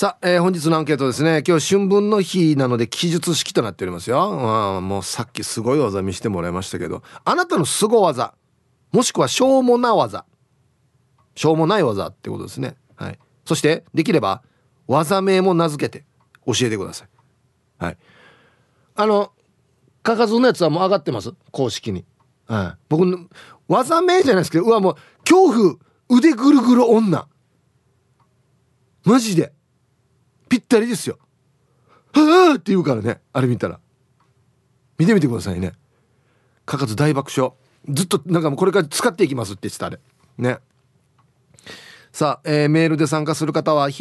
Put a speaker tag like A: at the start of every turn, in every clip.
A: さあ、本日のアンケートですね。今日春分の日なので記述式となっておりますよ。もうさっきすごい技見せてもらいましたけど、あなたの凄技もしくはしょうもな技、しょうもない技ってことですね。はい。そしてできれば技名も名付けて教えてください。はい。かかずのやつはもう上がってます、公式に。はい。僕の技名じゃないですけど、もう恐怖腕ぐるぐる女、マジでぴったりですよ。はぁって言うからね、あれ見たら見てみてくださいね。かかず大爆笑、ずっとなんかもうこれから使っていきますって言ってたあれね。さあ、メールで参加する方は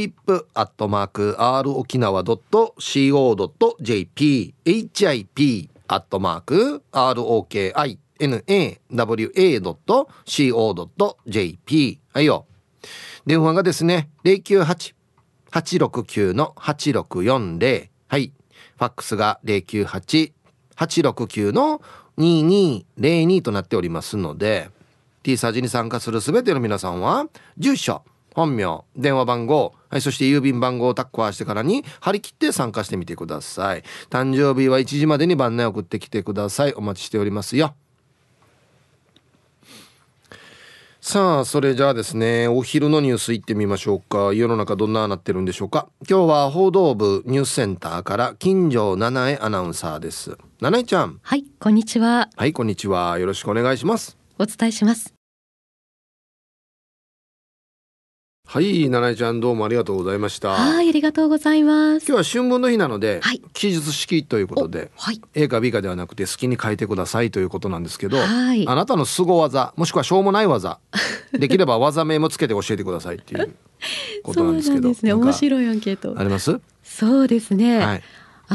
A: hip@rokinawa.co.jp hip@rokinawa.co.jp はいよ。電話がですね 098-869-8640、 はい。ファックスが 098-869-2202 となっておりますので、 T サージに参加するすべての皆さんは住所、本名、電話番号、はい、そして郵便番号をタッカーしてからに張り切って参加してみてください。誕生日は1時までに番内送ってきてください。お待ちしておりますよ。さあ、それじゃあですね、お昼のニュースいってみましょうか。世の中どんななってるんでしょうか。今日は報道部ニュースセンターから金城七重アナウンサーです。七重ちゃん。
B: はい、こんにちは。
A: はい、こんにちは。よろしくお願いします。
B: お伝えします。
A: はい、七重ちゃん、どうもありがとうございました。
B: はい、ありがとうございます。
A: 今日は春分の日なので、
B: はい、
A: 記述式ということで、
B: はい、
A: A か B かではなくて好きに書いてくださいということなんですけど、
B: はい、
A: あなたの凄技もしくはしょうもない技できれば技名もつけて教えてくださいっていうことなんですけど。
B: そうなんですね。面白いアンケート
A: あります？
B: そうですね、
A: はい、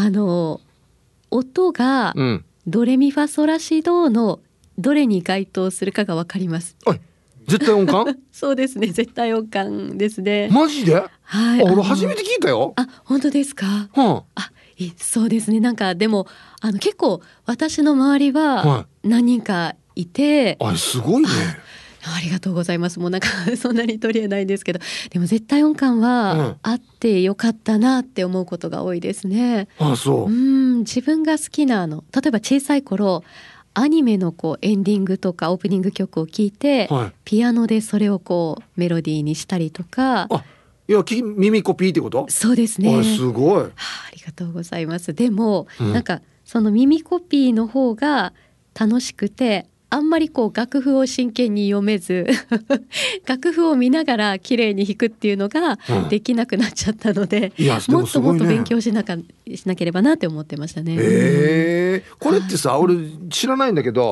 B: 音がドレミファソラシドのどれに該当するかがわかります。
A: おい、絶対音感
B: そうですね、絶対音感ですね。
A: マジで？
B: はい、
A: 俺初めて聞いたよ。
B: あ、本当ですか？そうですね。なんかでも結構私の周りは何人かいて、
A: すごいね。
B: ありがとうございます。もうなんかそんなに取り柄ないんですけど、でも絶対音感はあってよかったなって思うことが多いですね。
A: そう。
B: 自分が好きな例えば小さい頃アニメのエンディングとかオープニング曲を聴いて、ピアノでそれをメロディーにしたりとか。
A: いや、耳コピーってこと？
B: そうですね。
A: すごい。
B: ありがとうございます。でも、なんかその耳コピーの方が楽しくて、あんまり楽譜を真剣に読めず楽譜を見ながら綺麗に弾くっていうのができなくなっちゃったので、もっともっと勉強しなければなって思ってましたね。
A: これってさ、俺知らないんだけど、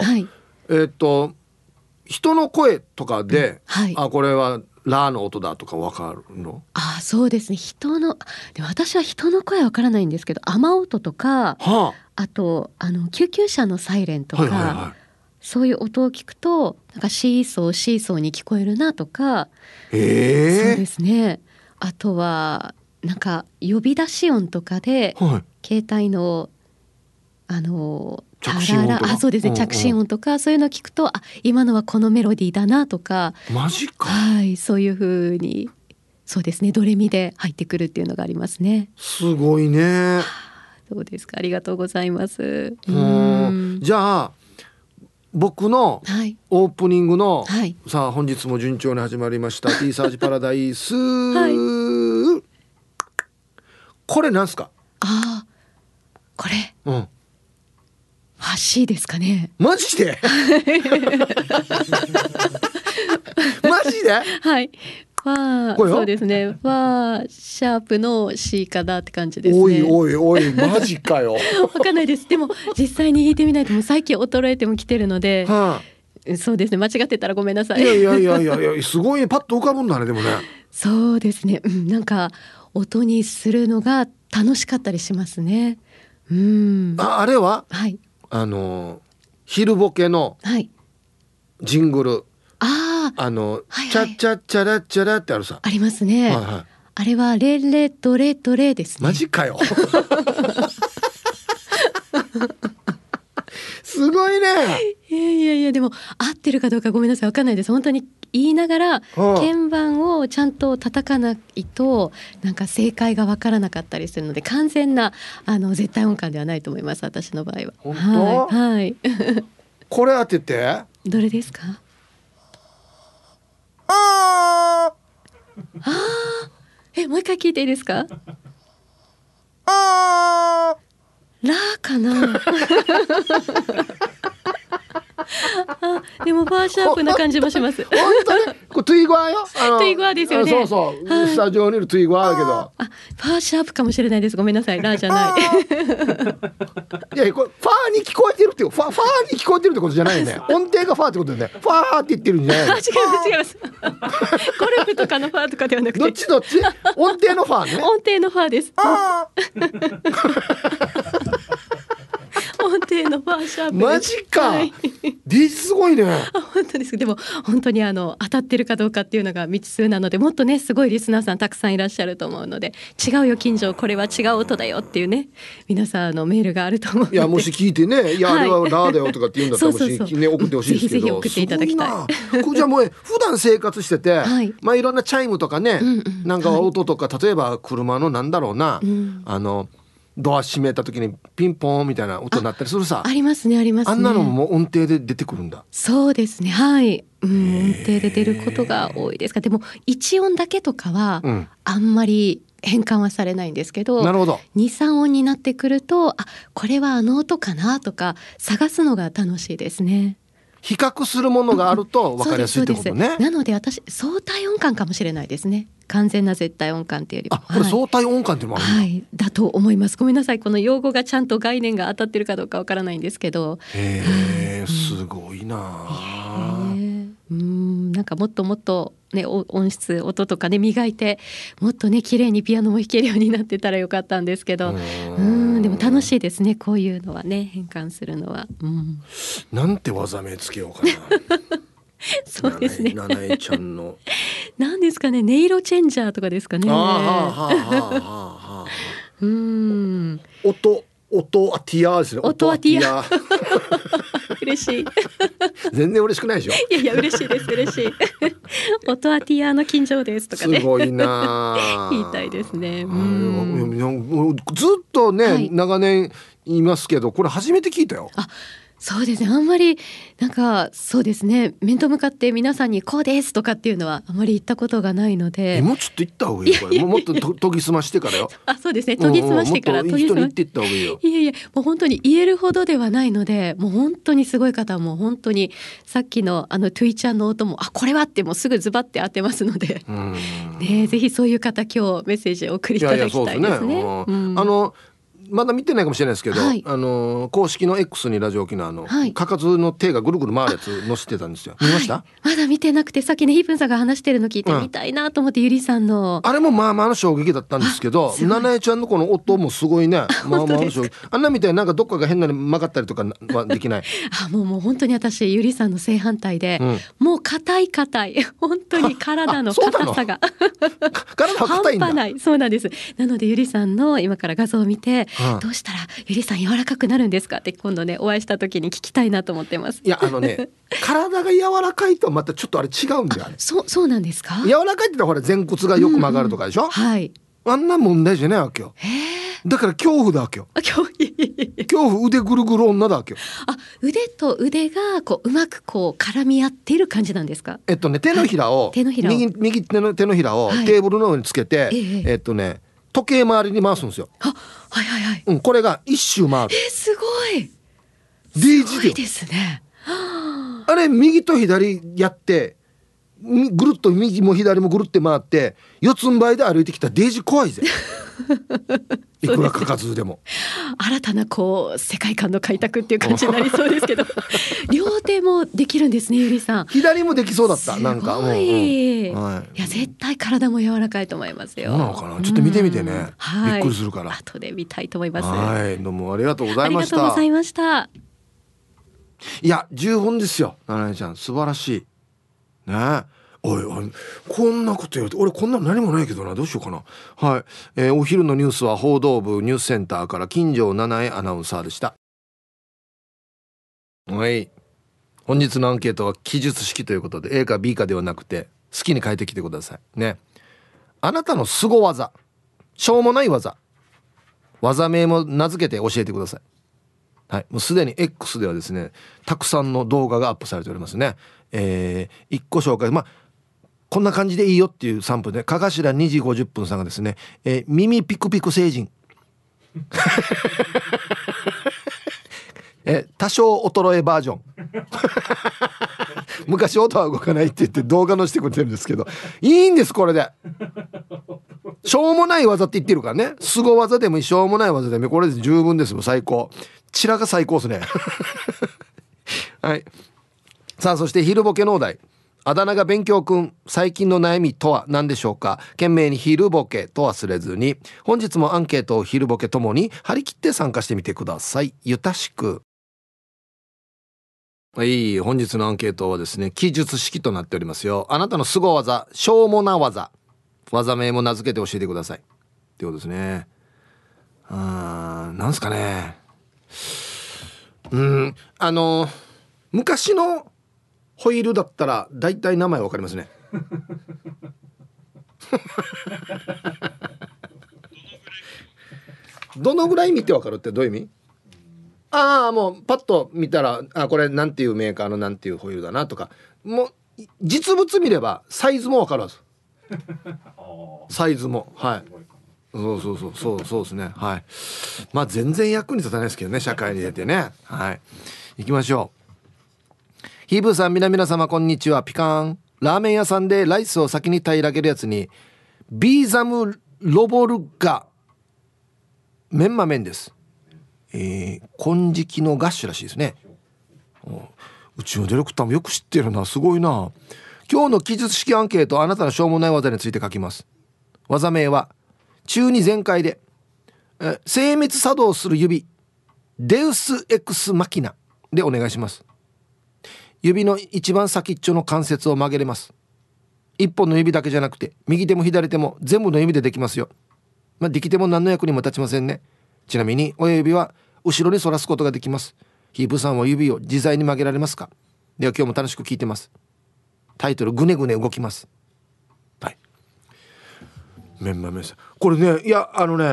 A: 人の声とかで、これはラの音だとか分かるの？
B: そうですね。で私は人の声は分からないんですけど、雨音とか、あと救急車のサイレンとか、そういう音を聞くとなんかシーソーに聞こえるなとか、そうですね。あとはなんか呼び出し音とかで、携帯の
A: 着信音とか、
B: そうですね、着信音とかそういうのを聞くと、今のはこのメロディーだなとか。
A: マジか。
B: そういう風に、そうですね、ドレミで入ってくるっていうのがありますね。
A: すごいね。
B: そうですか、ありがとうございます。
A: じゃあ僕のオープニングの、さあ本日も順調に始まりましたTサージパラダイス、これなんすか？
B: これ、ハッシーですかね。
A: マジでマジで？
B: はい。そうですね。シャープの C かなって感じですね。
A: おいマジかよ。
B: わかんないです。でも実際に弾いてみないと、もう最近衰えてもきてるので、そうですね、間違ってたらごめんなさい。
A: いやすごいね、パッと浮かぶんだね。でもね、
B: そうですね、なんか音にするのが楽しかったりしますね。
A: あれは、昼ボケのジングル、チャッチャッチャラッチャラってあるさ。
B: ありますね。あれはレレドレドレですね。
A: マジかよ。すごいね。
B: いいやでも合ってるかどうかごめんなさい、わかんないです。本当に言いながら鍵盤をちゃんと叩かないとなんか正解がわからなかったりするので、完全な絶対音感ではないと思います、私の場合は。
A: 本当？
B: はい、
A: これ当てて。
B: どれですか？もう一回聞いていいですか？ラーかなでもファーシャープな感じもします。
A: 本当にこれトゥイグアよ。
B: トゥイグアですよね。
A: そうそう、スタジオにいるトゥイグアだけど、
B: ファーシャープかもしれないです。ごめんなさい、ラーじゃないい
A: やこれファーに聞こえてるってファーに聞こえてるってことじゃないよね。音程がファーってことでね、ファーって言ってるんじゃないの。
B: 違いますゴルフとかのファーとかではなくて、
A: どっち音程のファーね。
B: 音程のファーです音程のファーシャープです。
A: マジか、
B: はい、
A: すごいね。
B: 本当です。でも本当に当たってるかどうかっていうのが未知数なので、もっとねすごいリスナーさんたくさんいらっしゃると思うので、違うよ近所、これは違う音だよっていうね、皆さんメールがあると思うので、
A: いやもし聞いてね、いや、あれはラーだよとかって言うんだったらもしね送ってほしいですけど、
B: ぜひ送っていただきたい。
A: じゃあもう普段生活してて、まあいろんなチャイムとかね、なんか音とか、例えば車のなんだろうな、ドア閉めた時にピンポンみたいな音になったりするさ。
B: ありますね、ありますね。
A: あんなのも音程で出てくるんだ。
B: そうですね、はい、音程で出ることが多いですが、でも一音だけとかはあんまり変換はされないんですけど、
A: なるほど。
B: 2、3音になってくると、これは音かなとか探すのが楽しいですね。
A: 比較するものがあると分かりやすいってことね。
B: なので私相対音感かもしれないですね。完全な絶対音感っていうよりも。
A: これ相対音感っていうのもあるんだ。
B: はい、だと思います。ごめんなさい、この用語がちゃんと概念が当たってるかどうかわからないんですけど。
A: すごいな。
B: なんかもっともっとね、音質音とかね磨いて、もっとね綺麗にピアノも弾けるようになってたらよかったんですけど、でも楽しいですね、こういうのはね、変換するのは。
A: なんて技名つけようかな
B: そうですね、
A: ななえちゃんの
B: なんですかね、音色チェンジャーとかですかね。
A: 音アティアですね。
B: 音アティア嬉しい
A: 全然嬉しくないでしょ。
B: いや嬉しいです、嬉しい音アティアの近所ですとかね、
A: すごいな
B: 言いたいですね。
A: ずっとね、長年言いますけど、これ初めて聞いたよ。
B: そうですね、あんまりなんかそうですね、面と向かって皆さんにこうですとかっていうのはあまり言ったことがないので。
A: もうちょっと言った方がいいよ、これもっと研ぎ澄ましてからよ。
B: そうですね、研ぎ澄ましてから、
A: もっと人に言っていった方がいいよ。
B: いやもう本当に言えるほどではないので、もう本当にすごい方はもう本当にさっきのトゥイちゃんの音もこれはってもうすぐズバって当てますので、ね、ぜひそういう方今日メッセージを送りいただきたいですね。
A: まだ見てないかもしれないですけど、公式の X にラジオ沖縄のかかずの手がぐるぐる回るやつ載せてたんですよ。見ました？
B: まだ見てなくて、さっきねヒープンさんが話してるの聞いてみたいなと思って、ゆりさんの
A: あれもまあまあの衝撃だったんですけど、ななえちゃんのこの音もすごいねまあまあの衝撃。あんなみたいになんかどっかが変なに曲がったりとかはできない
B: もう本当に私ゆりさんの正反対で、もう硬い本当に体の硬さが
A: 体は硬いんだ。
B: 半端ない。そうなんです。なのでゆりさんの今から画像を見て、どうしたらゆりさん柔らかくなるんですかって今度ねお会いした時に聞きたいなと思ってます。
A: いや体が柔らかいとまたちょっとあれ違うんだよ。
B: そうなんですか？
A: 柔らかいってのはほら前屈がよく曲がるとかでしょ。あんな問題じゃないわけよ。だから恐怖だわけよ。恐怖腕ぐるぐる女だわけよ。
B: 腕と腕がうまく絡み合っている感じなんですか？手
A: のひらを右手の手のひらをテーブルの上につけて、時計回りに回すんですよ。これが一周回る。
B: すごい。
A: すごい
B: ですね。
A: あれ右と左やってぐるっと右も左もぐるって回って四つん這いで歩いてきたデージ怖いぜいくらかかずでも
B: 新たな世界観の開拓っていう感じになりそうですけど両手もできるんですね、ゆりさん。
A: 左もできそうだった。なんか
B: いや絶対体も柔らかいと思いますよ。
A: そうなのかな、ちょっと見てみてね、びっくりするから
B: 後で見たいと思います。
A: どうもありがとうございました。
B: ありがとうございました。
A: いや十分ですよ、ななえちゃん素晴らしいね。おいこんなこと言われて俺こんなの何もないけどな、どうしようかな。お昼のニュースは報道部ニュースセンターから金城七重アナウンサーでした。はい。 本日のアンケートは記述式ということで A か B かではなくて好きに書いてきてくださいね。あなたの凄技、しょうもない技、技名も名付けて教えてください。はい、もうすでに X ではですねたくさんの動画がアップされておりますね。1個紹介、こんな感じでいいよっていうサンプルで、かがしら2時50分さんがですね、耳ピクピク成人多少衰えバージョン昔音は動かないって言って動画のしてくれてるんですけど、いいんです。これでしょうもない技って言ってるからね、凄技でもしょうもない技でもこれで十分です。も最高、チラが最高ですねはい、さあそして昼ボケのお題、あだ名が勉強くん、最近の悩みとは何でしょうか。懸命に昼ボケと忘れずに、本日もアンケートを昼ボケともに張り切って参加してみてください。ゆたしく。はい、本日のアンケートはですね記述式となっておりますよ。あなたの凄技、しょうもな技、技名も名付けて教えてくださいってことですね。なんすかね、昔のホイールだったらだいたい名前わかりますねどのぐらい見てわかるってどういう意味？もうパッと見たらこれなんていうメーカーのなんていうホイールだなとか、もう実物見ればサイズもわかるはずサイズも、はい、そうですね。はい、全然役に立たないですけどね、社会に出てね。はい、行きましょう。ヒーブーさん、皆様こんにちは。ピカーン。ラーメン屋さんでライスを先に平らげるやつにビーザムロボルガメンマ麺です。金色のガッシュらしいですね。うちのディレクターもよく知ってるな、すごいな。今日の記述式アンケート、あなたのしょうもない技について書きます。技名は中2全開で精密作動する指、デウスエクスマキナでお願いします。指の一番先っちょの関節を曲げれます。一本の指だけじゃなくて右手も左手も全部の指でできますよ。できても何の役にも立ちませんね。ちなみに親指は後ろに反らすことができます。ヒープさんは指を自在に曲げられますか？では今日も楽しく聞いてます。タイトル、ぐねぐね動きます。はい、メンマメンさん、これね、いや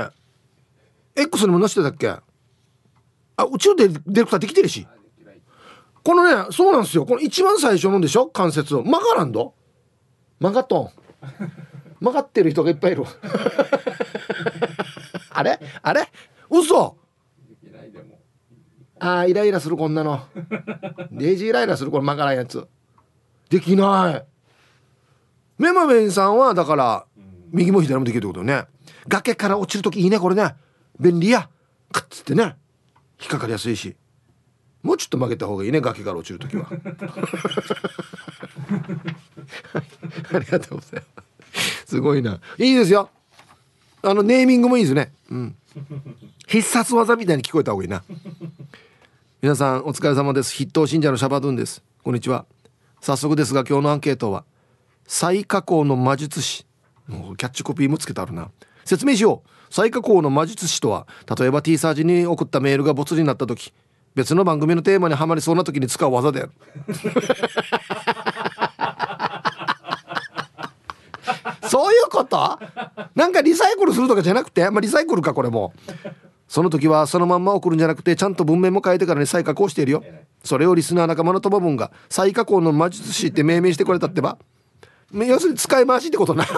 A: X にも載せてたっけ？うちのディレクターできてるし、このね、そうなんですよ。この一番最初のでしょ、関節を曲がらんど曲がっとん曲がってる人がいっぱいいるあれ嘘。イライラする、こんなのデイジーイライラする、これ曲がらんやつできない。メマメンさんはだから右も左もできるってことよね。崖から落ちるときいいね、これね、便利や、カッつってね、引っかかりやすいし、もうちょっと曲げた方がいいね、崖から落ちるときはありがとうございます。すごいな、いいですよ。ネーミングもいいですね。必殺技みたいに聞こえた方がいいな。皆さんお疲れ様です。筆頭信者のシャバドゥンです。こんにちは。早速ですが今日のアンケートは再加工の魔術師、キャッチコピーもつけてあるな。説明しよう。再加工の魔術師とは、例えば T サージに送ったメールがボツになった時、別の番組のテーマにはまりそうな時に使う技であるそういうこと？なんかリサイクルするとかじゃなくて、リサイクルか、これもその時はそのまんま送るんじゃなくてちゃんと文面も変えてからに再加工しているよ。それをリスナー仲間のともぶんが再加工の魔術師って命名してくれたってば、要するに使い回しってことな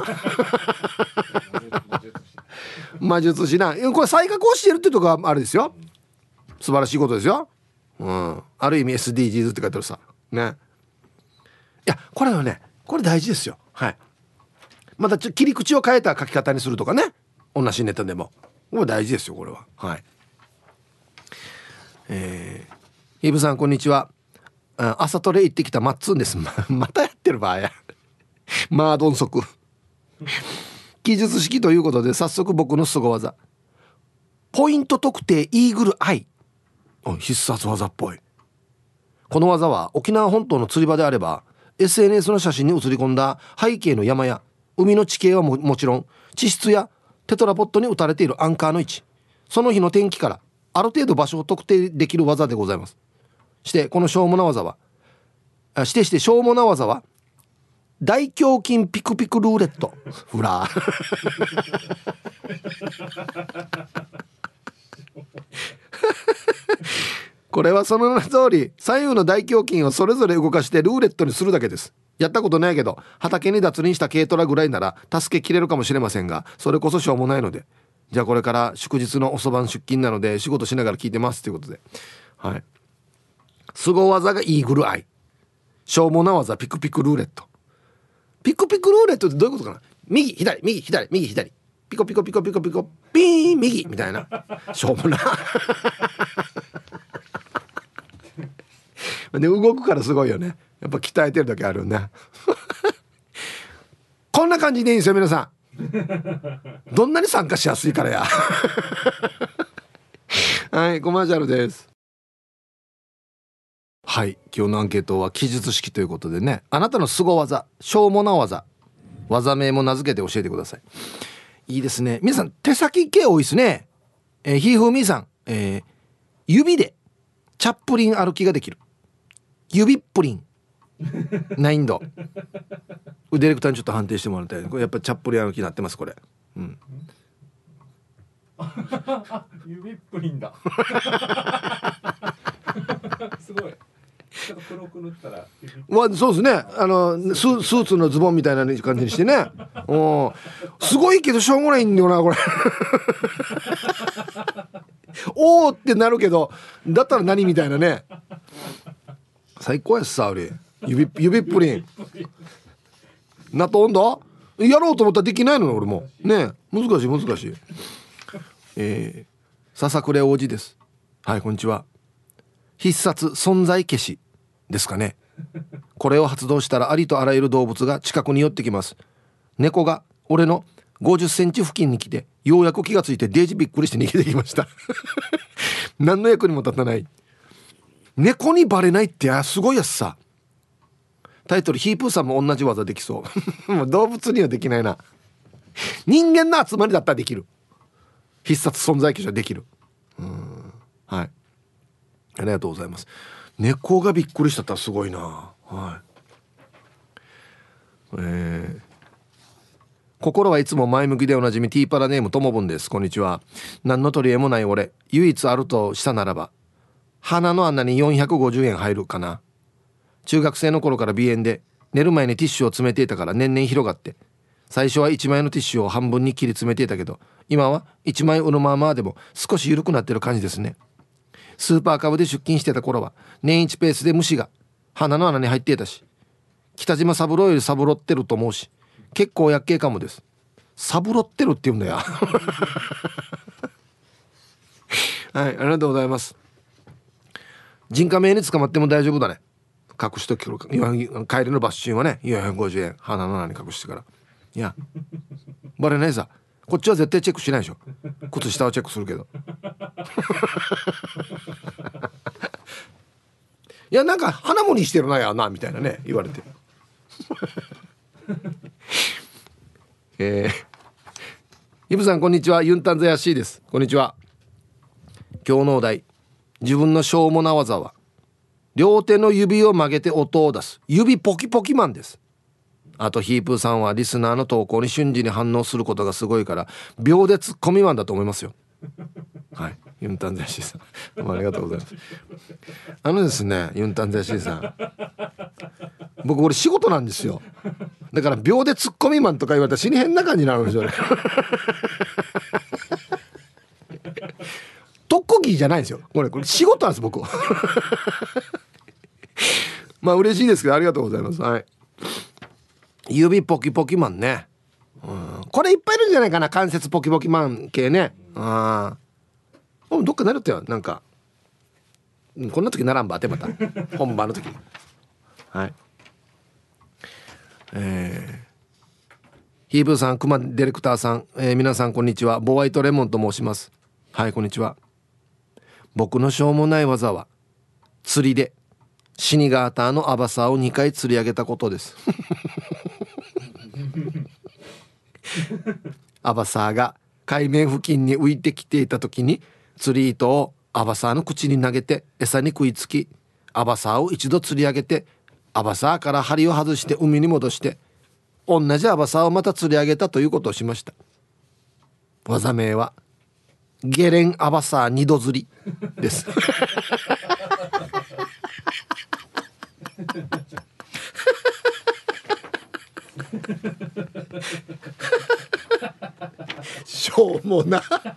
A: 魔術師な、これ再加工してるってとこはあれですよ、素晴らしいことですよ。ある意味 SDGs って書いてあるさね。いや、これはね、これ大事ですよ。はい、また切り口を変えた書き方にするとかね、同じネタでもこれ大事ですよ、これは。はい、イブさんこんにちは。朝トレ行ってきたマッツンです。またやってる場合やマードンソク記述式ということで早速僕の凄技、ポイント特定イーグルアイ。必殺技っぽい。この技は沖縄本島の釣り場であれば SNS の写真に写り込んだ背景の山や海の地形は もちろん、地質やテトラポットに打たれているアンカーの位置、その日の天気からある程度場所を特定できる技でございます。してこのしょうもな技は指定してしょうもな技は大胸筋ピクピクルーレット。ほらこれはその名の通り左右の大胸筋をそれぞれ動かしてルーレットにするだけです。やったことないけど畑に脱輪した軽トラぐらいなら助けきれるかもしれませんが、それこそしょうもないので、じゃあこれから祝日の遅番出勤なので仕事しながら聞いてますということで、はい、凄技がイーグルアイ、しょうもな技ピクピクルーレット。ピクピクルーレットってどういうことかな。右左右左右左ピコピコピコピコピコピーン右みたいな、しょうもなで動くからすごいよね。やっぱ鍛えてるだけあるよねこんな感じでいいんですよ皆さん。どんなに参加しやすいからやはい、コマーシャルです。はい、今日のアンケートは記述式ということでね、あなたの凄技、しょうもな技、技名も名付けて教えてください。いいですね、皆さん手先系多いですね。ひふみさん、指でチャップリン歩きができる。指っぷりん難易度ディレクターにちょっと判定してもらいたい。これやっぱチャップリン歩きになってますこれ、うん、
C: 指っぷりんだすごい。ちょっと黒く塗ったら
A: そうですね、スーツのズボンみたいな感じにしてねおすごいけどしょうもないんだよなこれおーってなるけどだったら何みたいなね。最高やしさ、俺指っぷりんなとんだやろうと思ったらできないのよ俺もね。難しい笹倉王子です。はい、こんにちは。必殺存在消しですかね。これを発動したらありとあらゆる動物が近くに寄ってきます。猫が俺の50センチ付近に来てようやく気がついてデージびっくりして逃げてきました何の役にも立たない。猫にバレないってすごいやつさ。タイトルヒープーさんも同じ技できそうもう動物にはできないな。人間の集まりだったらできる。必殺存在消しはできる。はい、ありがとうございます。猫がびっくりしたったらすごいな。はい、心はいつも前向きでおなじみティーパラネームともぶんです。こんにちは。何の取り柄もない俺、唯一あるとしたならば鼻の穴に450円入るかな。中学生の頃から鼻炎で寝る前にティッシュを詰めていたから年々広がって、最初は1枚のティッシュを半分に切り詰めていたけど今は1枚うのままでも少し緩くなってる感じですね。スーパーカブで出勤してた頃は年一ペースで虫が鼻の穴に入っていたし、北島三郎よりサブロってると思うし結構厄介かもです。サブロってるって言うんだよはい、ありがとうございます。人家名に捕まっても大丈夫だね。隠しときるか。帰りのバスチンはね450円鼻の穴に隠してから、いやバレないさ。こっちは絶対チェックしないでしょ。靴下はチェックするけどいやなんか鼻もにしてるなやなみたいなね言われてイブさんこんにちは。ユンタンザヤシーです。こんにちは。今日のお題、自分のしょうもな技は両手の指を曲げて音を出す指ポキポキマンです。あとヒープーさんはリスナーの投稿に瞬時に反応することがすごいから秒でツッコミマンだと思いますよ。はい、ユンタンザヤシーさんどうもありがとうございます。ですね、ユンタンザヤシーさん、僕これ仕事なんですよ。だから秒でツッコミマンとか言われたら死に変な感じになるんですよね特技じゃないんですよこれ仕事なんです僕まあ嬉しいですけどありがとうございます。はい、指ポキポキマンね、これいっぱいいるんじゃないかな、関節ポキポキマン系ね。どっかなるってよ、なんかこんな時ならんばってまた本番の時はい、ヒーブーさん、クマディレクターさん、皆さんこんにちは。ボワイトレモンと申します。はい、こんにちは。僕のしょうもない技は釣りでシニガーターのアバサーを2回釣り上げたことですアバサーが海面付近に浮いてきていた時に釣り糸をアバサーの口に投げて餌に食いつき、アバサーを一度釣り上げてアバサーから針を外して海に戻して同じアバサーをまた釣り上げたということをしました。技名はゲレンアバサー二度釣りですしょうもな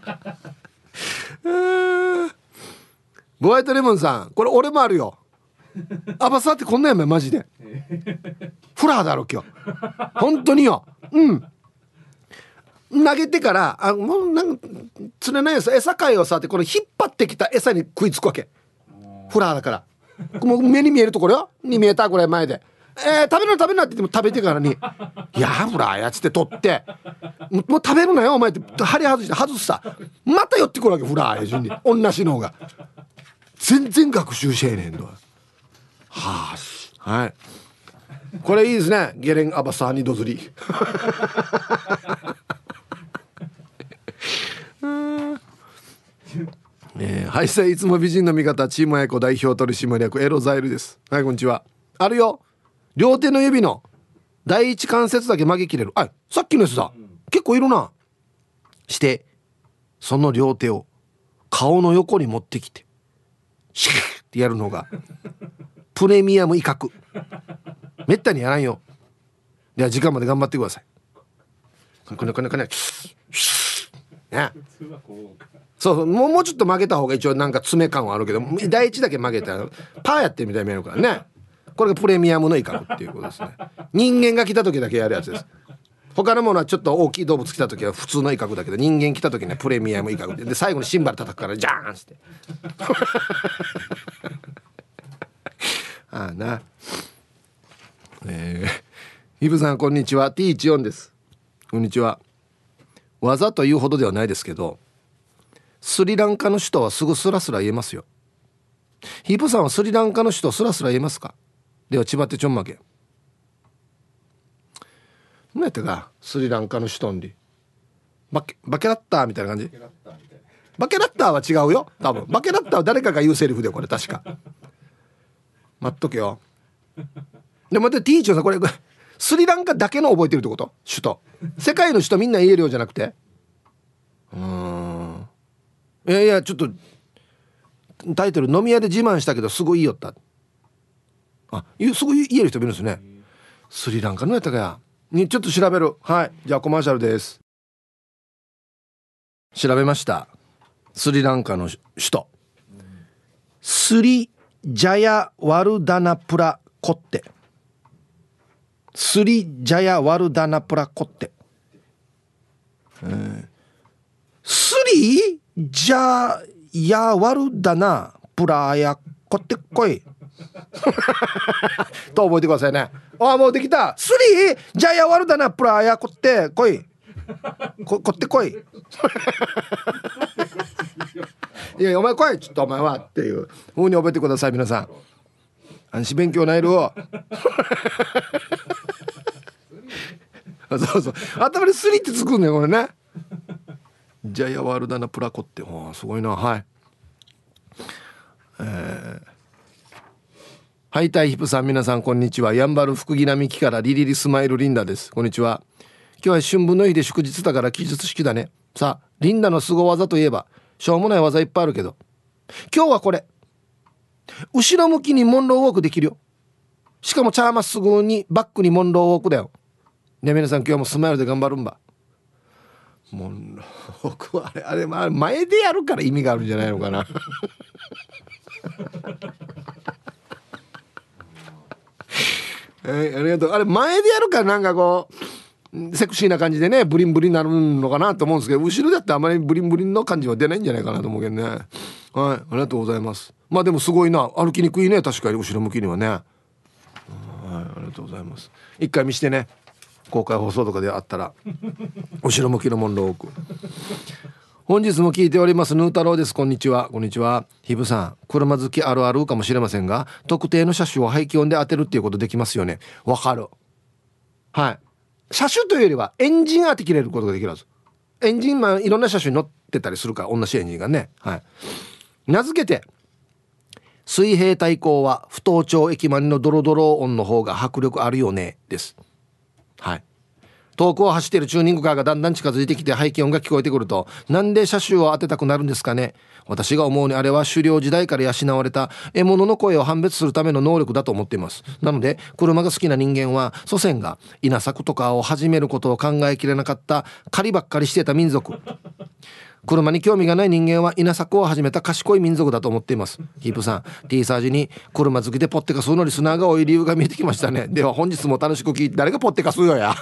A: ホワイトレモンさん、これ俺もあるよ。アバサーってこんなやめマジでフラーだろ今日本当によ。投げてからもうなんか釣れないやつ餌かいをさってこれ引っ張ってきた餌に食いつくわけ。フラーだからもう目に見えるところよ2メーターぐらい前で食べるなって言っても食べてからにいやフラーやつって取ってもう食べるなよお前って針外して外すさまた寄ってくるわけフラーや順に同じのが全然学習しえねんと。はい、これいいですね。ゲレンアバサーにどずりはいさいつも美人の味方チーム親子代表取締役エロザイルです。はいこんにちは。あるよ両手の指の第一関節だけ曲げ切れる。さっきのやつだ、結構いるな。してその両手を顔の横に持ってきてシュッってやるのがプレミアム威嚇。めったにやらんよ。では時間まで頑張ってください。こねね、そうもうちょっと曲げた方が一応なんか爪感はあるけど第一だけ曲げたらパーやってるみたいに見えるからね。これがプレミアムの威嚇っていうことですね。人間が来た時だけやるやつです。他のものはちょっと大きい動物来た時は普通の威嚇だけど人間来た時にはプレミアム威嚇で最後にシンバル叩くからジャーンってああな。イブさんこんにちは T14 です。こんにちは。わざと言うほどではないですけどスリランカの首都はすぐスラスラ言えますよ。ヒープさんはスリランカの首都スラスラ言えますか。では千葉ってちょんまげ何やったかスリランカの首都にバケラッターみたいな感じ。バケラッターは違うよ多分。バケラッターは誰かが言うセリフでこれ確か待っとけよ。でも待って T さんこれスリランカだけの覚えてるってこと。首都世界の首都みんな言えるようじゃなくていやちょっとタイトル飲み屋で自慢したけどすごい言いよった。すごい言える人もいるんですね。スリランカのやったかやにちょっと調べる。はいじゃあコマーシャルです。調べました。スリランカの首都スリジャヤワルダナプラコッテ。スリジャヤワルダナプラコッテ、スリジャヤワルダナプラヤコッテこいと覚えてくださいね。もうできた。スリジャヤワルダナプラヤコッテこいこってこいいやお前来いちょっとお前はっていう風に覚えてください皆さん。安心勉強ないるそう頭にスリってつくんだよこれね。ジャヤワルダナプラコってすごいな。はいハイタイヒプさん皆さんこんにちは。やんばる福木並木からリリリスマイルリンダです。こんにちは。今日は春分の日で祝日だから記述式だね。さあリンダの凄技といえばしょうもない技いっぱいあるけど今日はこれ後ろ向きにモンローウォークできるよ。しかもチャーまっすぐにバックにモンローウォークだよ。ね皆さん今日もスマイルで頑張るんば。モンローウォークはあれ前でやるから意味があるんじゃないのかなありがとう。あれ前でやるからなんかこうセクシーな感じでねブリンブリンになるのかなと思うんですけど後ろだってあまりブリンブリンの感じは出ないんじゃないかなと思うけどね。はいありがとうございます。でもすごいな歩きにくいね確かに後ろ向きにはね。はいありがとうございます。一回見してね公開放送とかであったら後ろ向きのモンローク本日も聞いておりますヌー太郎です。こんにちは。こんにちは。ヒブさん車好きあるあるかもしれませんが特定の車種を排気音で当てるっていうことできますよね。わかる。はい車種というよりはエンジン当て切れることができるはず。エンジンいろんな車種に乗ってたりするから同じエンジンがね。はい名付けて水平対向は不登頂駅までのドロドロ音の方が迫力あるよねです。はい。遠くを走っているチューニングカーがだんだん近づいてきて排気音が聞こえてくると、なんで車種を当てたくなるんですかね。私が思うにあれは狩猟時代から養われた獲物の声を判別するための能力だと思っています。なので車が好きな人間は祖先が稲作とかを始めることを考えきれなかった狩りばっかりしてた民族、車に興味がない人間は稲作を始めた賢い民族だと思っています。ヒープさん T サージに車好きでポッテカスのリスナーが多い理由が見えてきましたね。では本日も楽しく聞いて、誰がポッテカスよや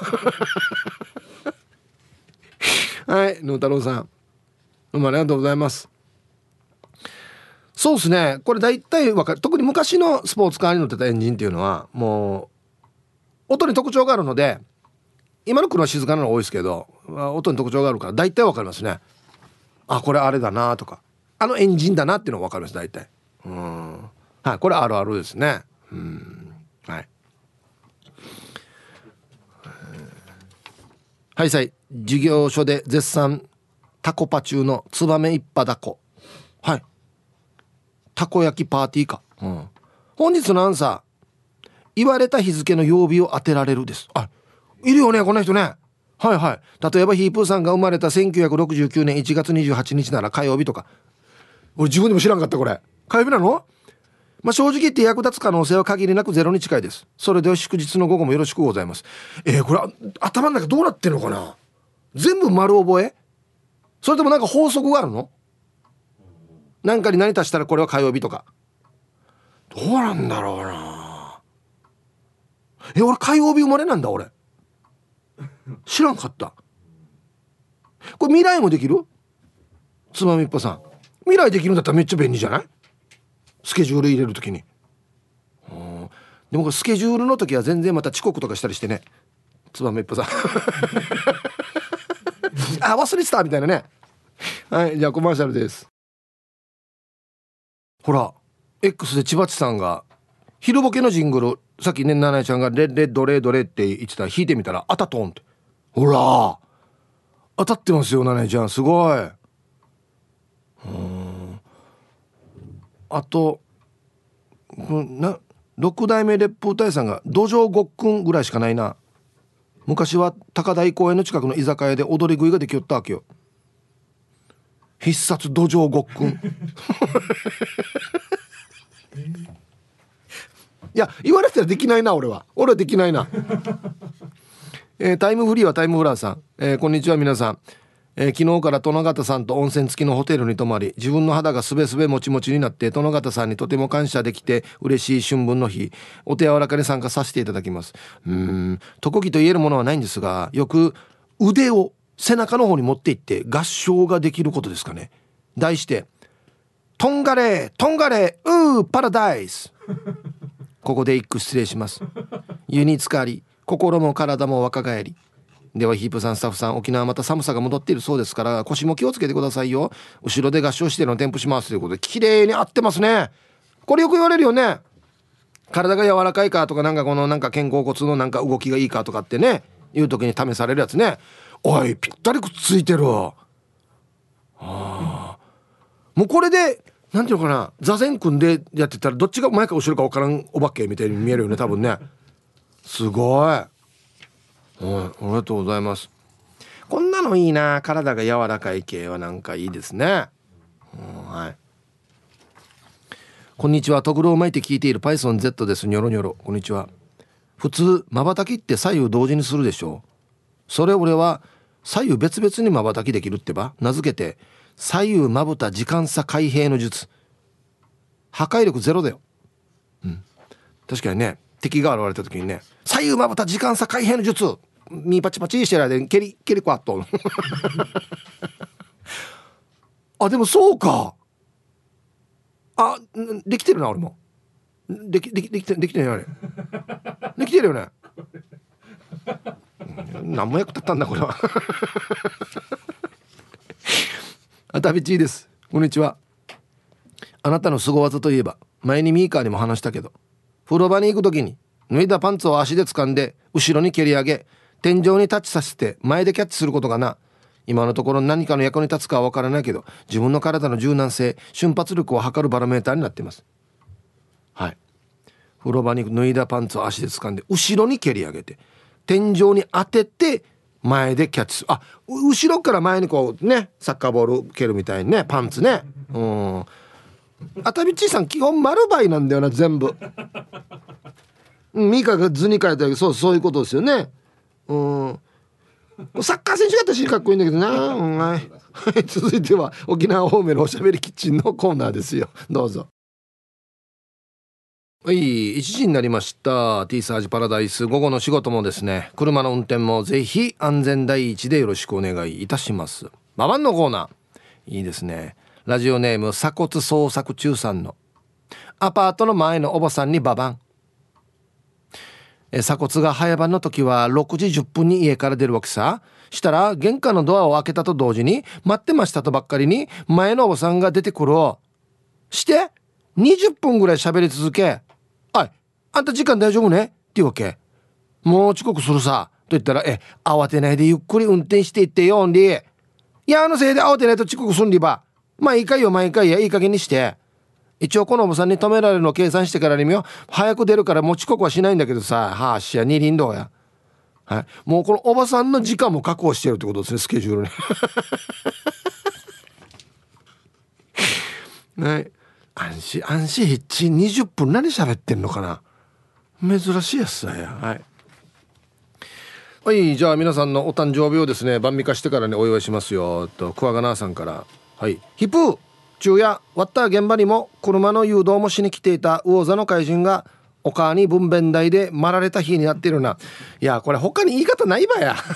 A: はい、野太郎さんどうもありがとうございます。そうですね、これ大体わかる。特に昔のスポーツカーに乗ってたエンジンっていうのはもう音に特徴があるので、今の車は静かなの多いですけど音に特徴があるから大体わかりますね。あ、これあれだなとか、あのエンジンだなっていうのが分かるんです大体。はい、これあるあるですね。はい。はい、さい授業所で絶賛タコパ中のツバメ一羽だこ。はい、たこ焼きパーティーか。本日のアンサー、言われた日付の曜日を当てられるです。あ、いるよねこの人ね。はいはい。例えばヒープーさんが生まれた1969年1月28日なら火曜日とか。俺自分でも知らんかった。これ火曜日なの。まあ正直言って役立つ可能性は限りなくゼロに近いです。それでは祝日の午後もよろしくございます。これ頭の中どうなってるのかな。全部丸覚え、それともなんか法則があるの。なんかに何足したらこれは火曜日とか、どうなんだろうな。俺火曜日生まれなんだ。俺知らんかった。これ未来もできる。つまみっぱさん、未来できるんだったらめっちゃ便利じゃない。スケジュール入れるときに。でもこれスケジュールの時は全然また遅刻とかしたりしてね。つまみっぱさんあ、忘れてたみたいなね。はい、じゃあコマーシャルです。ほら X で千葉地さんが昼ボケのジングル、さっきね、ななえちゃんがレッドレードレって言ってたら弾いてみたらあたとんって、ほら当たってますよななえちゃん、すごい。あと6代目烈風隊さんが土壌ごっくんぐらいしかないな。昔は高台公園の近くの居酒屋で踊り食いができよったわけよ。必殺土壌ごっくんいや言われたらできないな。俺はできないなタイムフリーはタイムフラーさん、こんにちは皆さん。昨日から殿方さんと温泉付きのホテルに泊まり、自分の肌がすべすべもちもちになって殿方さんにとても感謝できて嬉しい春分の日、お手柔らかに参加させていただきます。特技と言えるものはないんですが、よく腕を背中の方に持っていって合唱ができることですかね。題してとんがれとんがれパラダイスここで一句失礼します。湯に浸かり心も体も若返り。ではヒープさんスタッフさん、沖縄また寒さが戻っているそうですから腰も気をつけてくださいよ。後ろで合唱しての添付しますということで、綺麗に合ってますね。これよく言われるよね。体が柔らかいかとか、なんかこのなんか肩甲骨のなんか動きがいいかとかってね、いう時に試されるやつね。おいぴったりくっついてる。もうこれでなんていうのかな、座禅組んでやってたらどっちが前か後ろか分からんお化けみたいに見えるよね多分ね。すごい。ありがとうございます。こんなのいいな。体が柔らかい系はなんかいいですね。はい。こんにちは、とぐろを巻いて聞いている Python Z です。ニョロニョロ。こんにちは。普通瞬きって左右同時にするでしょう。それ俺は左右別々に瞬きできるってば名付けて左右まぶた時間差開閉の術。破壊力ゼロだよ。確かにね、敵が現れた時にね、左右まぶた時間差開閉の術、ミーパチパチしてる間に蹴りこわっとあ、でもそうか。あ、できてるな。俺もできてるよね。できてるよね。何も役立ったんだこれはあたびちーです。こんにちは。あなたの凄技といえば、前にミーカーにも話したけど、風呂場に行く時に脱いだパンツを足で掴んで後ろに蹴り上げ天井にタッチさせて前でキャッチすることがな。今のところ何かの役に立つかは分からないけど、自分の体の柔軟性瞬発力を測るバロメーターになっています。 風呂場に脱いだパンツを足で掴んで後ろに蹴り上げて天井に当てて前でキャッチする。後ろから前にこうね、サッカーボール蹴るみたいにね、パンツね。熱海ちいさん基本丸バイなんだよな全部。ミカが図に書いたけどそういうことですよね。サッカー選手が私かっこいいんだけどな。はい、続いては沖縄方面のおしゃべりキッチンのコーナーですよ。どうぞ。はい、1時になりました。 T サージパラダイス、午後の仕事もですね、車の運転もぜひ安全第一でよろしくお願いいたします。ババンのコーナーいいですね。ラジオネーム鎖骨捜索中さんのアパートの前のおばさんにババン。鎖骨が早番の時は6時10分に家から出るわけさ。したら玄関のドアを開けたと同時に待ってましたとばっかりに前のおばさんが出てくるをして20分ぐらい喋り続け、あいあんた時間大丈夫ねって言うわけ。もう遅刻するさと言ったら、慌てないでゆっくり運転していってよんり、いやせいで慌てないと遅刻すんりば、まあいいかいよ毎回やいい加減にして。一応このおばさんに止められるのを計算してからにもよ、早く出るからもう遅刻はしないんだけどさ、はあしや二輪どうや。はい、もうこのおばさんの時間も確保してるってことですね、スケジュールね。ね、安心ヒッチ20分何喋ってんのかな、珍しいやつだよ。はい、はい、じゃあ皆さんのお誕生日をですね晩御飯してからねお祝いしますよと、クワガナーさんから。はい、ヒプー昼夜割った現場にも車の誘導もしに来ていた魚座の怪人がお母に分娩台でまられた日になっているな。いやこれ他に言い方ないばや。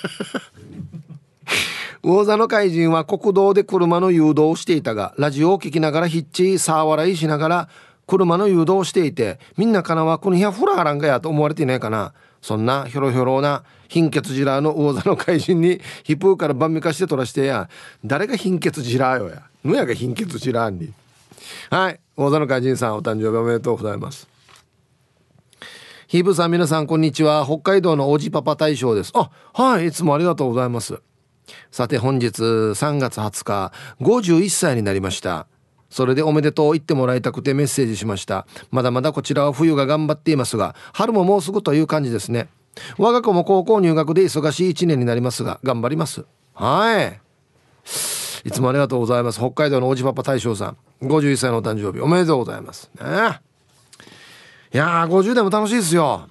A: 魚座の怪人は国道で車の誘導をしていたが、ラジオを聞きながらヒッチさあ笑いしながら車の誘導をしていて、みんなかなはこの日はフラーランがやと思われていないかな。そんなヒョロヒョロな貧血ジラーの魚座の怪人にヒプーから晩御飯して取らしてや、誰が貧血ジラーよや、ぬやが貧血ジラーに。はい、魚座の怪人さんお誕生日おめでとうございます。ヒブさん皆さんこんにちは。北海道のおじパパ大将です。はい、いつもありがとうございます。さて本日3月20日51歳になりました。それでおめでとう言ってもらいたくてメッセージしました。まだまだこちらは冬が頑張っていますが、春ももうすぐという感じですね。我が子も高校入学で忙しい1年になりますが頑張ります。はい、いつもありがとうございます。北海道のおじパパ大将さん51歳のお誕生日おめでとうございますね。いやー50代も楽しいですよ。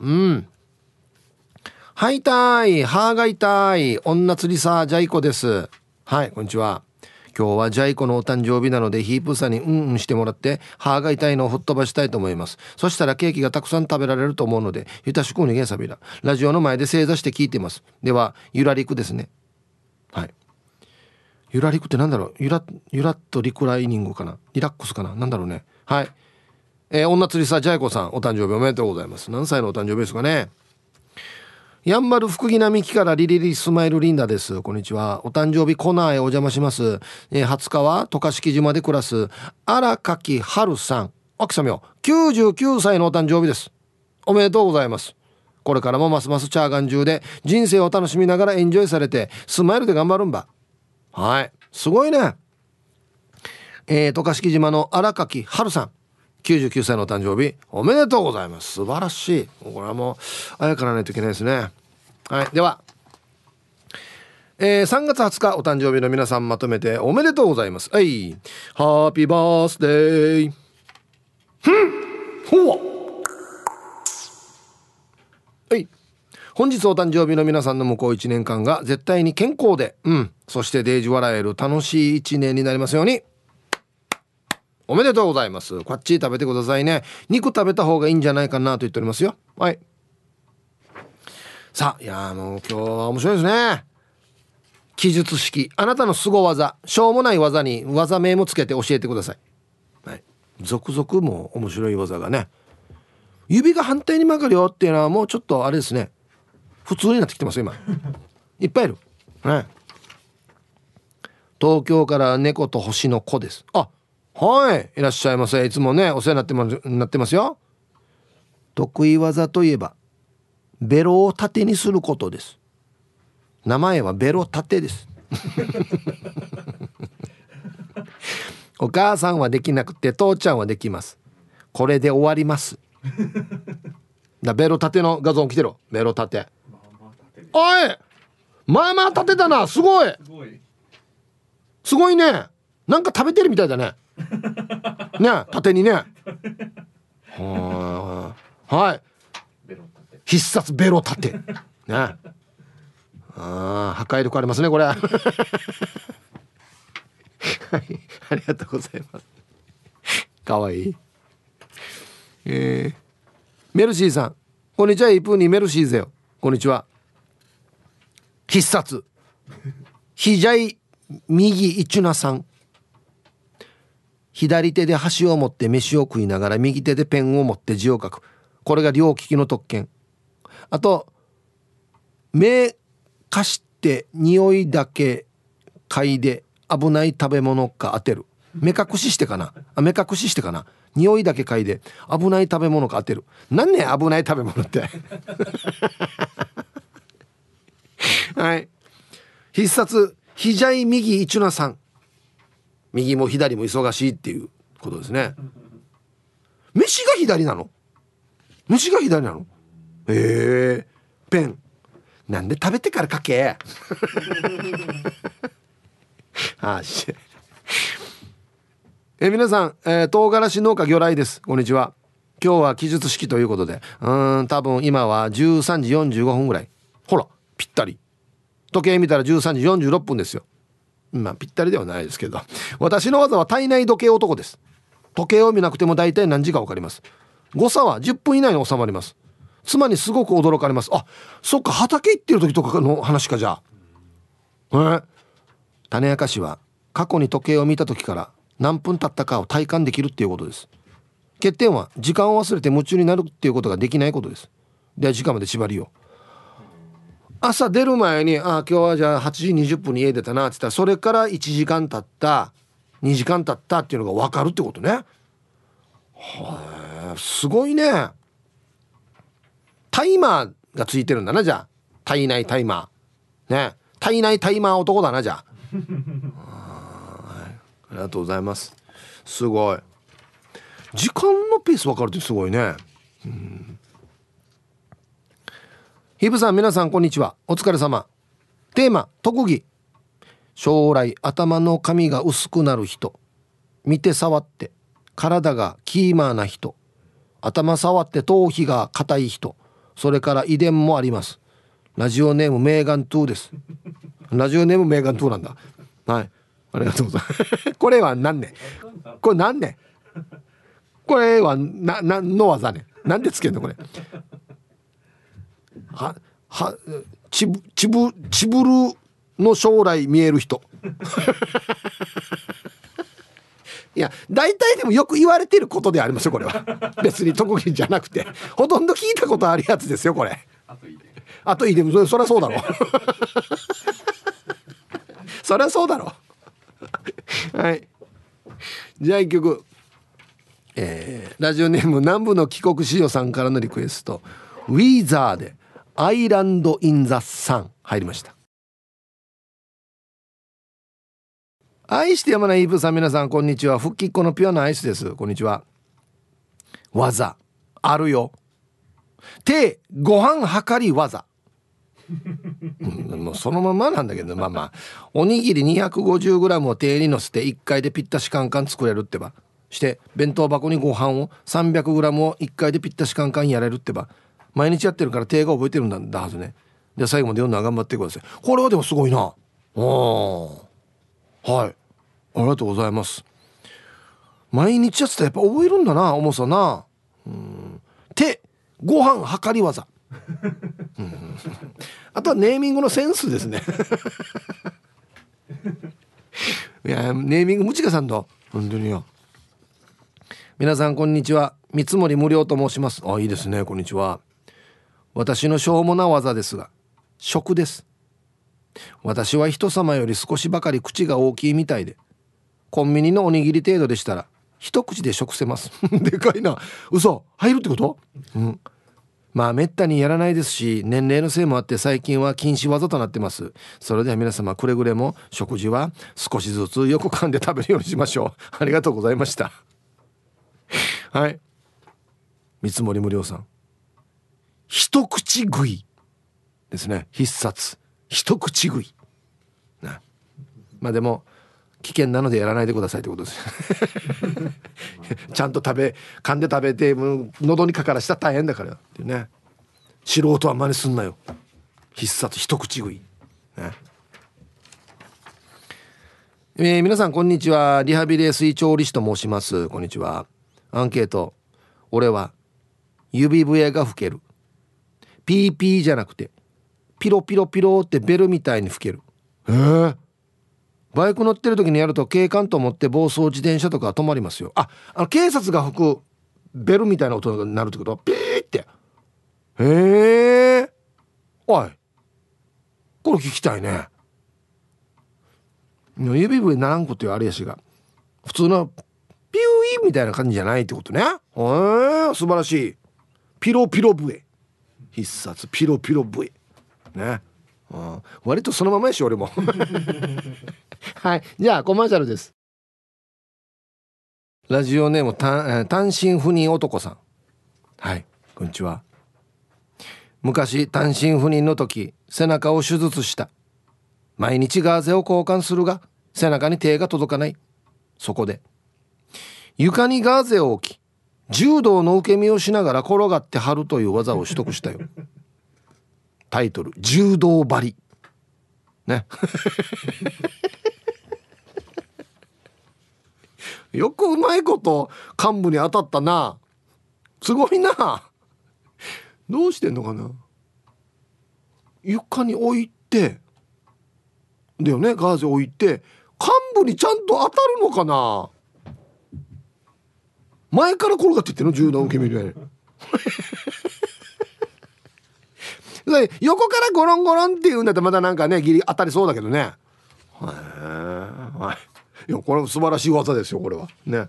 A: はいたい歯が痛い女釣りさジャイコです。はい、こんにちは。今日はジャイコのお誕生日なのでヒープーさんにしてもらって歯が痛いのを吹っ飛ばしたいと思います。そしたらケーキがたくさん食べられると思うのでゆたしくおにげんさびらラジオの前で正座して聞いています。ではゆらりくですね。はい、ゆらりくってなんだろう。ゆらっとリクライニングかな、リラックスかな、なんだろうね。はい、女釣りさジャイコさんお誕生日おめでとうございます。何歳のお誕生日ですかね。やんばる福木並木からリリリスマイルリンダです。こんにちは。お誕生日コーナーへお邪魔します。20日は渡嘉敷島で暮らす荒垣春さん、秋さみよ99歳のお誕生日です。おめでとうございます。これからもますますチャーガン中で人生を楽しみながらエンジョイされてスマイルで頑張るんば。はい、すごいね。渡嘉敷島の荒垣春さん99歳のお誕生日おめでとうございます。素晴らしい。これはもうあやからないといけないですね。はい、では、3月20日お誕生日の皆さんまとめておめでとうございます。はい、ハッピーバースデー。ほわはい、本日お誕生日の皆さんの向こう1年間が絶対に健康で、そしてデージ笑える楽しい1年になりますように。おめでとうございます。こっち食べてくださいね。肉食べた方がいいんじゃないかなと言っておりますよ。はい、さあ、いやもう今日は面白いですね。記述式、あなたの凄技、しょうもない技に技名もつけて教えてください。はい、続々もう面白い技がね。指が反対に曲がるよっていうのはもうちょっとあれですね、普通になってきてます今。いっぱいいる、ね、東京から猫と星の子です。はい、いらっしゃいませ。いつもねお世話になってますよ。得意技といえばベロを縦にすることです。名前はベロ縦です。お母さんはできなくて父ちゃんはできます。これで終わります。 だベロ縦の画像来てる。ベロ縦。
C: まあまあ縦です。
A: おい、まあまあ縦だな。すごい
C: すごい。
A: すごいね。なんか食べてるみたいだね。ね、縦にね。はい。
C: ベロ縦。
A: 必殺ベロ縦。ね。ああ、破壊力ありますねこれ。はい、ありがとうございます。かわいい。メルシーさん、こんにちは。イプーにメルシーぜよ。こんにちは。必殺ひじゃい右いちゅなさん。左手で箸を持って飯を食いながら右手でペンを持って字を書く。これが両利きの特権。あと目かして匂いだけ嗅いで危ない食べ物か当てる。目隠ししてかな、目隠ししてかな、匂いだけ嗅いで危ない食べ物か当てる。なんね危ない食べ物ってはい。必殺ひじゃい右いちゅなさん。右も左も忙しいっていうことですね。飯が左なの？飯が左なの？ペンなんで食べてから書けあし皆さん、唐辛子農家魚雷です。こんにちは。今日は記述式ということで、多分今は13時45分ぐらい。ほらぴったり。時計見たら13時46分ですよ。まあぴったりではないですけど、私の技は体内時計男です。時計を見なくても大体何時か分かります。誤差は10分以内に収まります。妻にすごく驚かれます。あ、そっか、畑行ってる時とかの話か。じゃあ種明かしは過去に時計を見た時から何分経ったかを体感できるっていうことです。欠点は時間を忘れて夢中になるっていうことができないことです。では時間まで縛りを。朝出る前に今日はじゃあ8時20分に家出たなって言ったら、それから1時間経った2時間経ったっていうのが分かるってことね。はあ、すごいね。タイマーがついてるんだな。じゃあ体内タイマーね。体内タイマー男だな。じゃあありがとうございます。すごい時間のペース分かるってすごいね。ヒブさん、皆さんこんにちは。お疲れ様。テーマ特技。将来頭の髪が薄くなる人、見て触って体がキーマーな人、頭触って頭皮が硬い人、それから遺伝もあります。ラジオネームメーガントゥーです。ラジオネームメーガントゥーなんだ。はい、ありがとうございますこれは何ね、これ何ね、これは何の技ね、なんでつけんのこれ。ちぶるの将来見える人いや大体でもよく言われてることでありますよこれは。別に特技じゃなくてほとんど聞いたことあるやつですよこれ。あといいでもそりゃそうだろそりゃそうだろはい、じゃあ一曲、ラジオネーム南部の帰国子女さんからのリクエスト、ウィーザーでアイランドインザサン入りました。愛してやまないイブさん、皆さんこんにちは。復帰っ子のピュアなアイスです。こんにちは。技あるよ。手ご飯量り技もうそのままなんだけど、まあまあおにぎり 250g を手に乗せて1回でぴったしカンカン作れるってばして弁当箱にご飯を 300g を1回でぴったしカンカンやれるってば毎日やってるから手が覚えてるんだはずね。で最後まで読んだら頑張ってください。これはでもすごいな。はい、ありがとうございます。毎日やってたらやっぱ覚えるんだな、重さな。手ご飯量り技あとはネーミングのセンスですねいやネーミングムチカさんと本当によ。皆さんこんにちは。三森無料と申します。いいですね、こんにちは。私のしょうもな技ですが食です。私は人様より少しばかり口が大きいみたいで、コンビニのおにぎり程度でしたら一口で食せますでかいな。嘘入るってこと？まあめったにやらないですし、年齢のせいもあって最近は禁止技となってます。それでは皆様くれぐれも食事は少しずつよく噛んで食べるようにしましょう。ありがとうございましたはい、 三森無料さん、一口食いですね。必殺一口食い、ね、まあでも危険なのでやらないでくださいってことですちゃんと噛んで食べて、もう喉にかからしたら大変だからっていうね。素人は真似すんなよ、必殺一口食い、ね。皆さんこんにちは。リハビリ水調理師と申します。こんにちは。アンケート、俺は指笛が吹ける。ピーピーじゃなくてピロピロピロってベルみたいに吹ける。バイク乗ってる時にやると警官と思って暴走自転車とか止まりますよ。警察が吹くベルみたいな音になるってこと？ピーって。おい、これ聞きたいね。指笛ならんことよあれやしが、普通のピューイみたいな感じじゃないってことね。素晴らしい。ピロピロ笛、必殺ピロピロ笛ね。割とそのままやし俺もはい、じゃあコマーシャルです。ラジオネーム単身赴任男さん。はい、こんにちは。昔単身赴任の時背中を手術した。毎日ガーゼを交換するが背中に手が届かない。そこで床にガーゼを置き柔道の受け身をしながら転がって張るという技を取得したよ。タイトル柔道張りねよくうまいこと幹部に当たったな。すごいな。どうしてんのかな。床に置いてだよね、ガーゼ置いて幹部にちゃんと当たるのかな。前から転がっていってるの、柔道受け身で横からゴロンゴロンっていうんだったらまだなんかねギリ当たりそうだけどね。はい、いやこれ素晴らしい技ですよこれはね。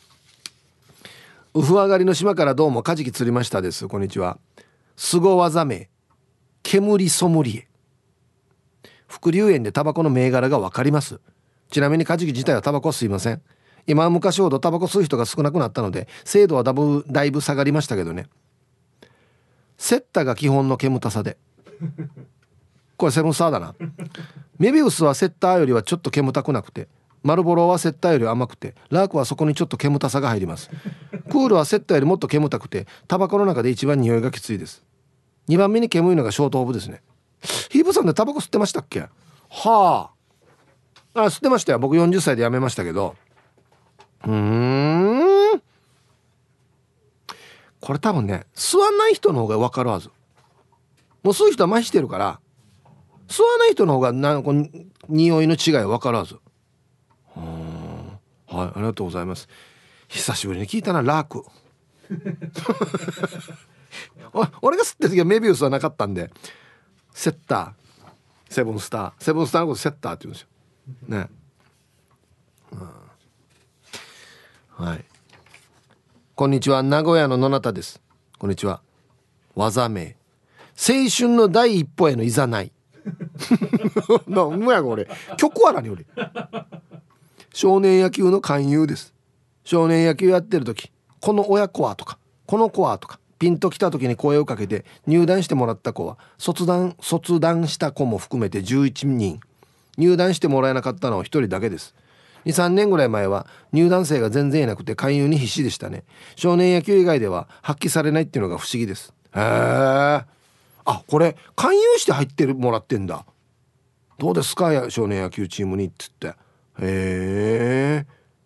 A: ウフ上がりの島からどうもカジキ釣りましたです。こんにちは。スゴ技名煙ソムリエ。副流煙でタバコの銘柄が分かります。ちなみにカジキ自体はタバコは吸いません。今は昔ほどタバコ吸う人が少なくなったので精度はだいぶ下がりましたけどね。セッタが基本の煙たさでこれセブンスターだな。メビウスはセッターよりはちょっと煙たくなくて、マルボロはセッターより甘くて、ラークはそこにちょっと煙たさが入ります。クールはセッターよりもっと煙たくてタバコの中で一番匂いがきついです。2番目に煙いのがショートオブですね。ヒープさんでタバコ吸ってましたっけ？はあ、吸ってましたよ。僕40歳で辞めましたけど。これ多分ね吸わない人の方が分かるはず。もう吸う人は麻痺してるから吸わない人の方が匂いの違い分かるはず。はい、ありがとうございます。久しぶりに聞いたな、ラーク俺が吸ってる時はメビウスはなかったんで、セッター、セブンスターのことセッターって言うんですよね。はい、こんにちは。名古屋の野中です。こんにちは。技名青春の第一歩へのいざないなんやこれ曲は何より少年野球の勧誘です。少年野球やってる時、この親子はとかこの子はとかピンときた時に声をかけて入団してもらった子は卒団した子も含めて11人、入団してもらえなかったのは1人だけです。 2,3 年ぐらい前は入団生が全然いなくて勧誘に必死でしたね。少年野球以外では発揮されないっていうのが不思議です。へえ、これ勧誘して入ってもらってんだ。どうですか少年野球チームにっつって。へえ。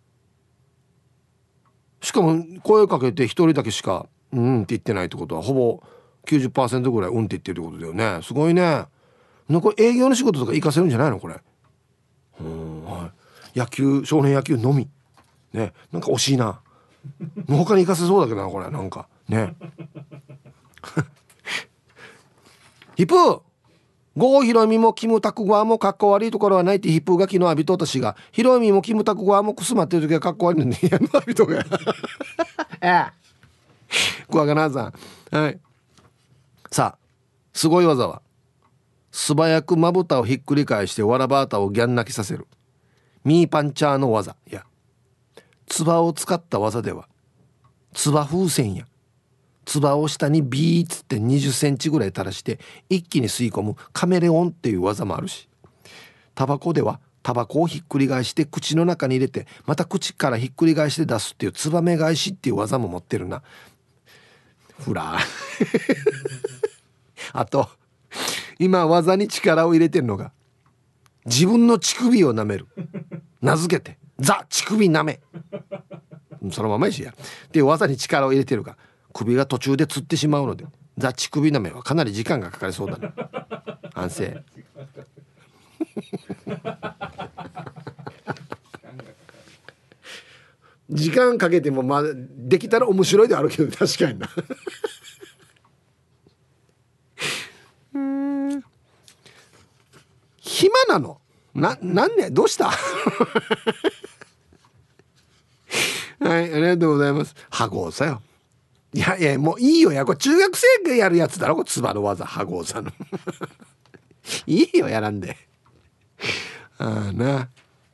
A: しかも声かけて一人だけしかうんって言ってないってことはほぼ 90% ぐらいうんって言ってるってことだよね。すごいね。これ営業の仕事とか活かせるんじゃないのこれ。はい、少年野球のみね。なんか惜しいな。他に活かせそうだけどなこれなんかねヒップー郷ひろみもキムタク側もかっこ悪いところはないってヒップーが昨日浴びとったしが、ひろみもキムタク側もくすまってる時はかっこ悪いのにやの浴びとが怖がなさん。はい、さあすごい技は素早くまぶたをひっくり返してわらバータをギャン泣きさせるミーパンチャーの技。いや、唾を使った技では唾風船やつばを下にビーッつって20センチぐらい垂らして一気に吸い込むカメレオンっていう技もあるし、タバコではタバコをひっくり返して口の中に入れてまた口からひっくり返して出すっていうツバメ返しっていう技も持ってるな。ほらあと今技に力を入れてるのが自分の乳首を舐める、名付けてザ乳首舐め、そのままいしやっていう技に力を入れてるが首が途中でつってしまうのでザ乳首舐めはかなり時間がかかりそうだな。反省時間かけてもまあできたら面白いであるけど確かにな暇なのなんでどうしたはいありがとうございます。ハゴーさよ。いやいやもういいよや、これ中学生がやるやつだろ、これつばの技ハゴーさんのいいよやらんでああな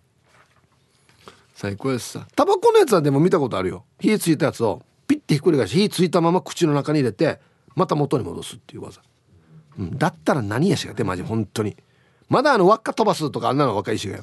A: 最高やしさ。タバコのやつはでも見たことあるよ。火ついたやつをピッてひっくり返し火ついたまま口の中に入れてまた元に戻すっていう技、だったら何やしがてマジ本当にまだ輪っか飛ばすとかあんなの若いしがよ、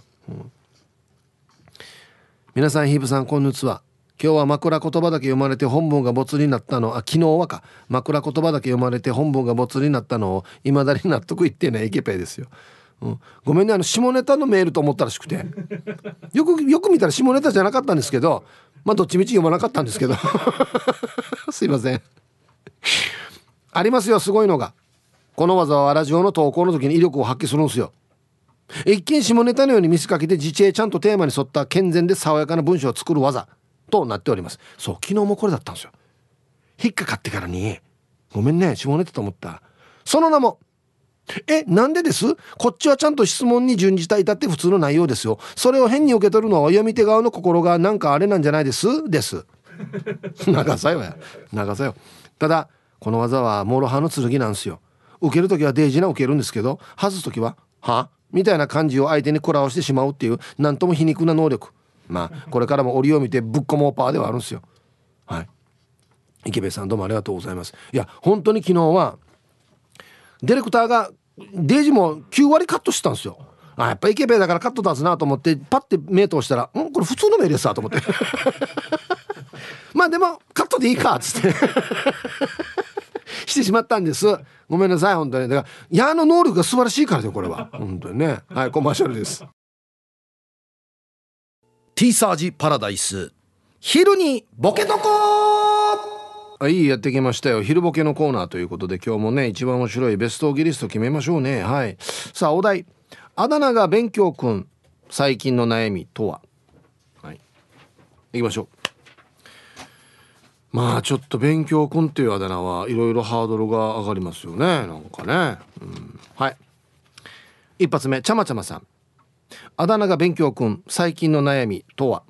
A: 皆さんヒープさんこんにちは。今日は枕言葉だけ読まれて本文がボツになったの、昨日はか枕言葉だけ読まれて本文がボツになったのを未だに納得いってないエケペイですよ、ごめんね下ネタのメールと思ったらしくてよく見たら下ネタじゃなかったんですけど、まあどっちみち読まなかったんですけどすいません。ありますよすごいのが、この技はラジオの投稿の時に威力を発揮するんですよ。一見下ネタのように見せかけて自治ちゃんとテーマに沿った健全で爽やかな文章を作る技となっております。そう昨日もこれだったんですよ。引っかかってからにごめんね下ネタと思った。その名もなんでです、こっちはちゃんと質問に準じたいたって普通の内容ですよ。それを変に受け取るのは読み手側の心がなんかあれなんじゃないですです長さよや長さよ。ただこの技は諸刃の剣なんですよ。受けるときはデイジな受けるんですけど外すときははみたいな感じを相手に食らわしてしまうっていうなんとも皮肉な能力、まあこれからも折を見てぶっこもパーではあるんですよ。はい池部さんどうもありがとうございます。いや本当に昨日はディレクターがデイジも9割カットしてたんですよ。やっぱ池部だからカット出すなと思ってパッて目通したらこれ普通のメールですわと思ってまあでもカットでいいかっつってしてしまったんです。ごめんなさい本当に。だから矢の能力が素晴らしいからでこれは本当にね。はいコマーシャルです。
D: T サージパラダイス昼にボケとこ
A: はい、やってきましたよ昼ボケのコーナーということで今日もね一番面白いベストギリスト決めましょうね。はい、さあお題あだ名が勉強くん最近の悩みとは。はい、行きましょう。まあちょっと勉強くんっていうあだ名はいろいろハードルが上がりますよねなんかね、はい一発目ちゃまちゃまさん、あだ名が勉強くん最近の悩みとは。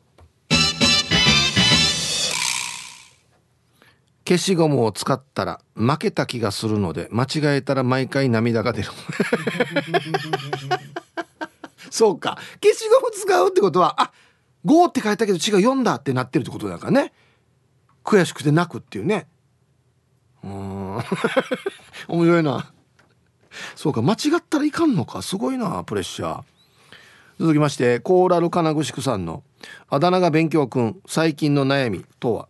A: 消しゴムを使ったら負けた気がするので間違えたら毎回涙が出るそうか消しゴム使うってことは5って書いたけど違う4だってなってるってことだからね。悔しくて泣くっていうね。面白いな。そうか間違ったらいかんのかすごいなプレッシャー。続きましてコーラル金具宿さんのあだ名が勉強くん最近の悩みとは。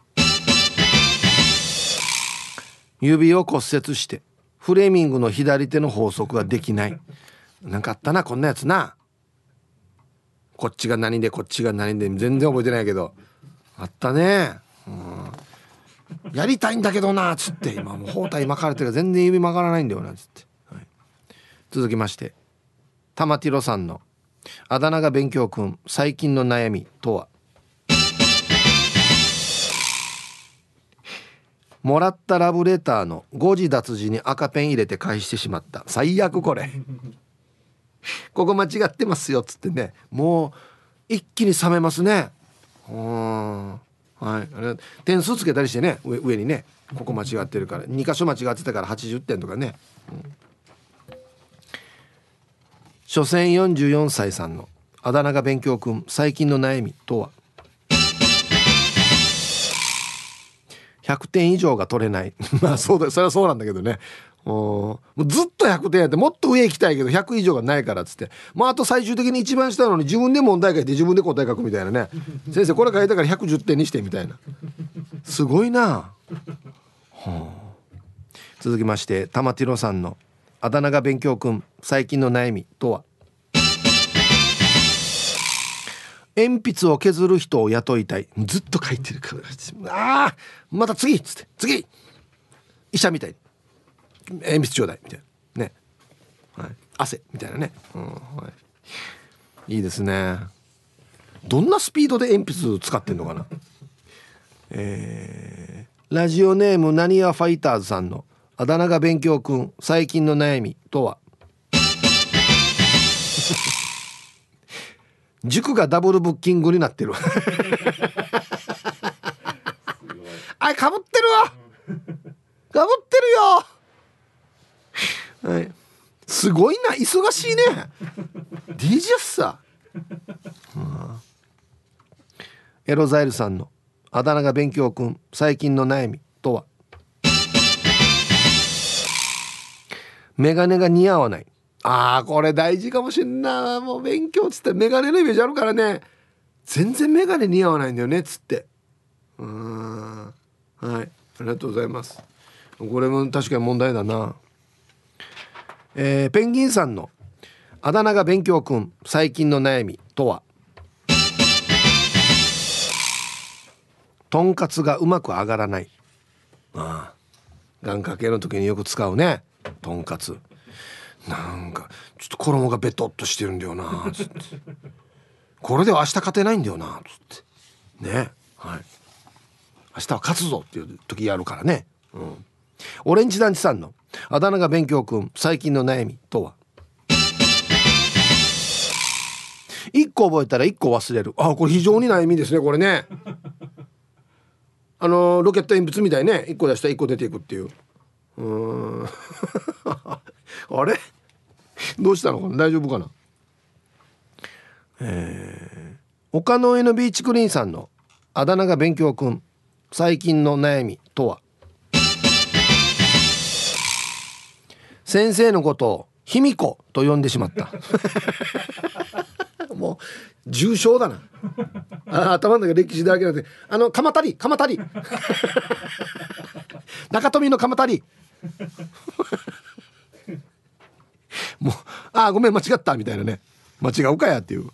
A: 指を骨折してフレーミングの左手の法則ができない。なんかあったなこんなやつな。こっちが何でこっちが何で全然覚えてないけどあったね。やりたいんだけどなつって今もう包帯巻かれてる全然指曲がらないんだよなつって、はい、続きまして玉ティロさんのあだ名が勉強くん最近の悩みとは。もらったラブレターの誤字脱字に赤ペン入れて返してしまった。最悪これここ間違ってますよっつってねもう一気に冷めますね。はい、点数つけたりしてね 上にねここ間違ってるから2箇所間違ってたから80点とかね、所詮44歳さんのあだ名が勉強くん最近の悩みとは。 100点以上が取れないまあそうだ、それはそうなんだけどね。もうずっと100点やって、もっと上行きたいけど100以上がないからっつって、まああと最終的に一番下のに自分で問題書いて自分で答え書くみたいなね。先生これ書いたから110点にしてみたいな。すごいな、はあ。続きまして玉ティロさんのあだ名が勉強くん最近の悩みとは。鉛筆を削る人を雇いたい。ずっと書いてるから、ああまた次っつって、次医者みたいに鉛筆ちょうだいみたいなね、はい、汗みたいなね、はい、いいですね。どんなスピードで鉛筆使ってんのかな。ラジオネームなにわファイターズさんのあだ名が勉強くん最近の悩みとは。塾がダブルブッキングになってるあ、かぶってるわ、かぶってるよ、はい、すごいな、忙しいねDJ さ、エロザイルさんのあだ名が勉強くん最近の悩みとは。メガネが似合わない。あーこれ大事かもしんない。もう勉強っつってメガネのイメージあるからね、全然メガネ似合わないんだよねっつって。はい、ありがとうございます。これも確かに問題だな。ペンギンさんのあだ名が勉強くん最近の悩みとは。とんかつがうまく上がらない。ああ、願掛けの時によく使うね、とんかつ。なんかちょっと衣がベトっとしてるんだよなつってこれでは明日勝てないんだよなつってね、はい、明日は勝つぞっていう時やるからね、オレンジ団地さんのあだ名が勉強くん最近の悩みとは。1個覚えたら1個忘れる。あ、これ非常に悩みですね、これね。ロケット鉛筆みたいね、1個出したら1個出ていくっていう。あれどうしたのかな、大丈夫かな。岡の上のビーチクリーンさんのあだ名が勉強くん最近の悩みとは。先生のことを卑弥呼と呼んでしまったもう重症だな頭の中歴史だらけなんで、鎌足り中富の鎌足りもうごめん間違ったみたいなね、間違うかやっていう。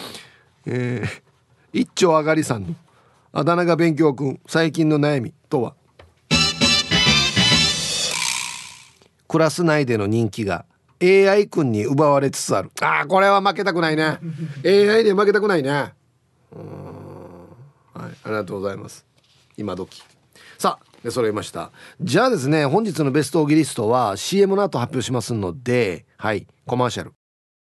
A: 一丁上がりさんのあだ名が勉強くん最近の悩みとは。クラス内での人気が AI 君に奪われつつある。これは負けたくないねAI で負けたくないね。はい、ありがとうございます。今時さあで揃いました。じゃあですね、本日のベストオギリストは CM の後発表しますので、はい、コマーシャル。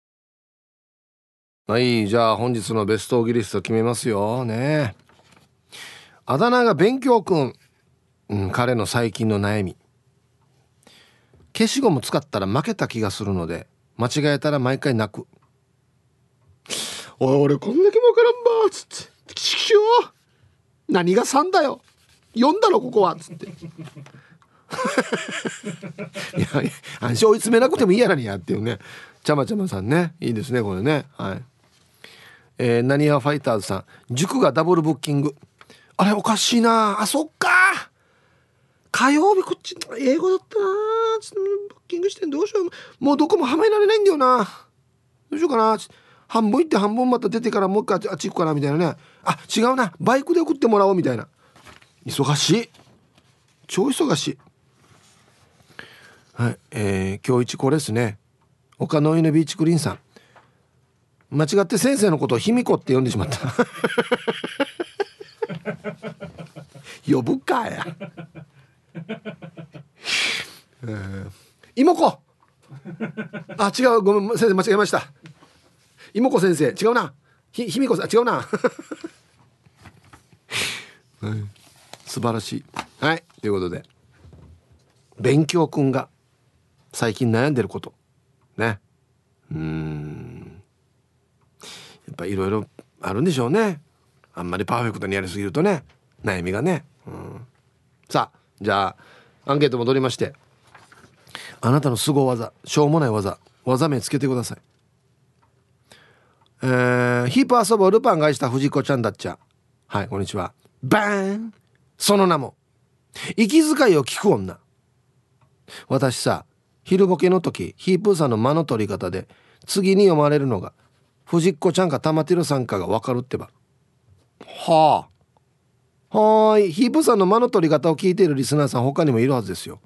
A: はい、じゃあ本日のベストオギリスト決めますよね。あだ名が勉強くん、彼の最近の悩み。消しゴム使ったら負けた気がするので間違えたら毎回泣く。おい俺こんだけもわからんばつってきしょ何が3だよ4だろここはつっていや安心追い詰めなくてもいいやらにやっていうね。ちゃまちゃまさんね、いいですねこれね。はい、なにわファイターズさん、塾がダブルブッキング。あれおかしいな。そっか火曜日こっち英語だったな。ちょっとブッキングしてどうしよう、もうどこもはめられないんだよな、どうしようかな。半分行って半分また出てからもう一回あっち行くかなみたいなね。違うな、バイクで送ってもらおうみたいな。忙しい、超忙しい。はい、今日一これですね。岡の湯のビーチクリーンさん、間違って先生のことを卑弥呼って呼んでしまった呼ぶかや妹子違う、ごめん先生間違えました。妹子先生違うな、卑弥呼さん違うな、素晴らしい。はい、ということで勉強くんが最近悩んでることね、やっぱいろいろあるんでしょうね。あんまりパーフェクトにやりすぎるとね、悩みがね、 さあじゃあアンケート戻りまして、あなたの凄技、しょうもない技名つけてください。ヒープ遊ぼうルパンが愛した藤子ちゃんだっちゃ。はい、こんにちは。バーン。その名も息遣いを聞く女。私さ、昼ボケの時ヒープーさんの間の取り方で次に読まれるのが藤子ちゃんか玉ティルさんかが分かるってば。はあ、はーい。ヒープーさんの間の取り方を聞いているリスナーさん他にもいるはずですよ。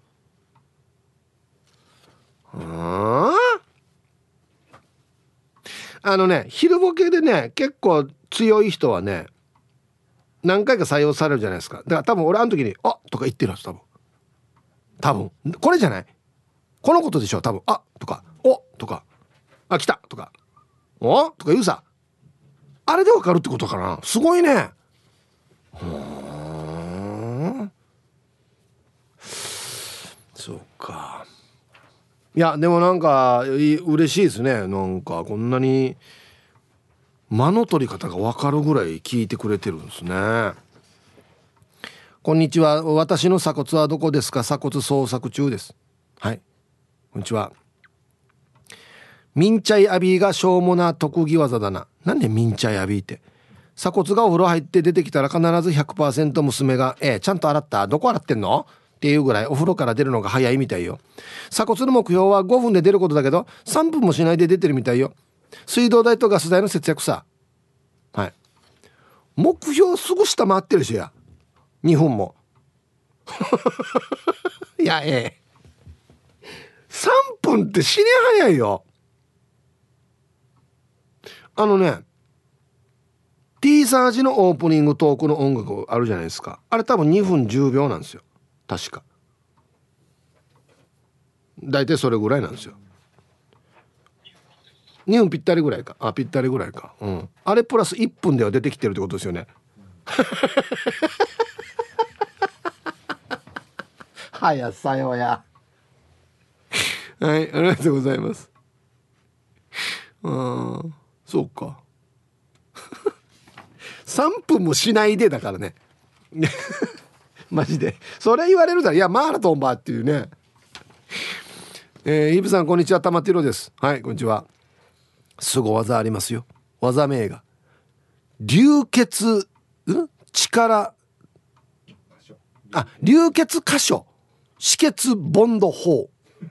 A: 昼ボケでね結構強い人はね何回か採用されるじゃないですか。だから多分俺あの時に「あ」とか言ってるはず。多分これじゃない、このことでしょ多分。「あ」とか「お」とか「あ来た」とか「お」とか言うさ、あれでわかるってことかな。すごいね。そうか。いやでもなんか嬉しいですね。なんかこんなに間の取り方が分かるぐらい聞いてくれてるんですね。こんにちは。私の鎖骨はどこですか？鎖骨捜索中です。はい、こんにちは。ミンチャイアビーがしょうもな特技技だな。なんでミンチャイアビーって。鎖骨がお風呂入って出てきたら必ず 100% 娘がちゃんと洗った？どこ洗ってんの？っていうぐらいお風呂から出るのが早いみたいよ。鎖骨の目標は5分で出ることだけど3分もしないで出てるみたいよ。水道代とガス代の節約さ。はい、目標すぐ下回ってるしや2分もいや3分って死に早いよ。T サージのオープニングトークの音楽あるじゃないですか。あれ多分2分10秒なんですよ確か。だいたいそれぐらいなんですよ。2分ぴったりぐらいか。ぴったりぐらいか。あれプラス1分では出てきてるってことですよね。はやさよや。はい、ありがとうございます。そうか。3分もしないでだからね。マジでそれ言われるならいやマーラトンバーっていうね。イブさんこんにちは。玉ティロです。はい、こんにちは。すご技ありますよ。技名が流血力流血箇所止血ボンド法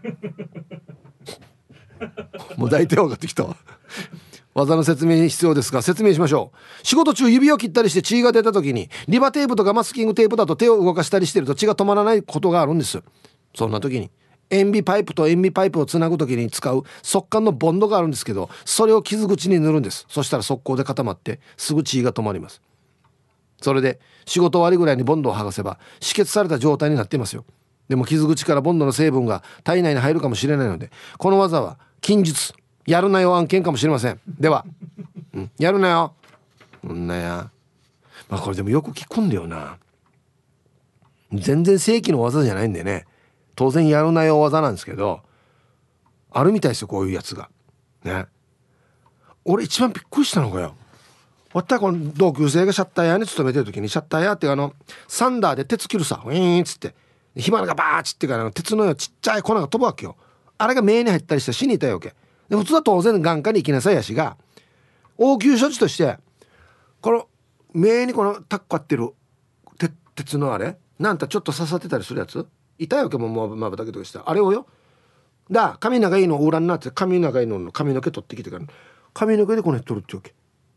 A: もう大体分かってきたわ。技の説明必要ですが説明しましょう。仕事中指を切ったりして血が出た時にリバテープとかマスキングテープだと手を動かしたりしてると血が止まらないことがあるんです。そんな時に塩ビパイプと塩ビパイプをつなぐ時に使う速乾のボンドがあるんですけど、それを傷口に塗るんです。そしたら速攻で固まってすぐ血が止まります。それで仕事終わりぐらいにボンドを剥がせば止血された状態になっていますよ。でも傷口からボンドの成分が体内に入るかもしれないのでこの技は禁術やるなよ案件かもしれません。では、やるなよなや。これでもよく聞くんだよな。全然正規の技じゃないんでね、当然やるなよ技なんですけどあるみたいですよこういうやつがね。俺一番びっくりしたのがよ、私この同級生がシャッター屋に勤めてる時にシャッター屋ってサンダーで鉄切るさウィーンっつって火花がバーッつってから鉄のよちっちゃい粉が飛ぶわけよ。あれが目に入ったりして死に痛いわけで、普通は当然眼科に行きなさいやしが応急処置としてこの目にこのタッコってる鉄のあれなんかちょっと刺さってたりするやつ痛いわけもまぶたけとかしたあれをよだ髪長いのを裏になって髪長いの髪の毛取ってきてから髪の毛でこの取るってわけ。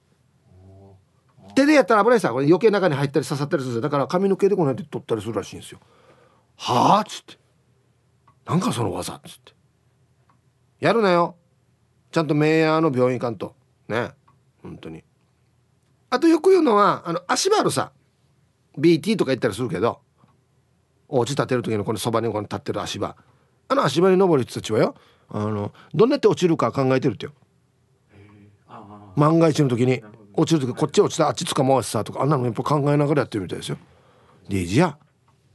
A: 手でやったら危ないさこれ余計中に入ったり刺さったりする。だから髪の毛でこの辺で取ったりするらしいんですよ。はあっつってなんかその技っつってやるなよちゃんとメーヤーの病院行かんとね本当に。あとよく言うのは足場あるさ BT とか言ったりするけどお家建てる時のこのそばにこの立ってる足場足場に登る人たちはよどんなやって落ちるか考えてるってよ。万が一の時に落ちる時こっち落ちたあっちつか回しさとかあんなのやっぱ考えながらやってるみたいですよ。デジや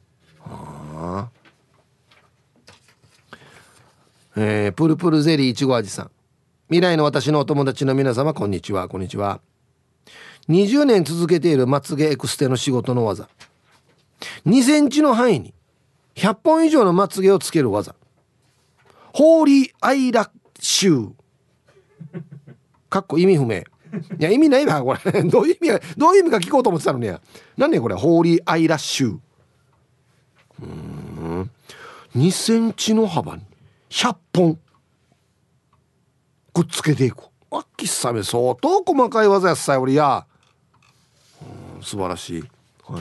A: プルプルゼリーいちご味さん、未来の私のお友達の皆様こんにちは。こんにちは。20年続けているまつげエクステの仕事の技。 2センチの範囲に100本以上のまつげをつける技、ホーリーアイラッシュかっこ意味不明。いや意味ないわこれどういう意味か聞こうと思ってたのに、何ねこれホーリーアイラッシュ。2センチの幅に100本くっつけていく。あっきっさめ相当細かい技やっさい俺や。素晴らしい。はい、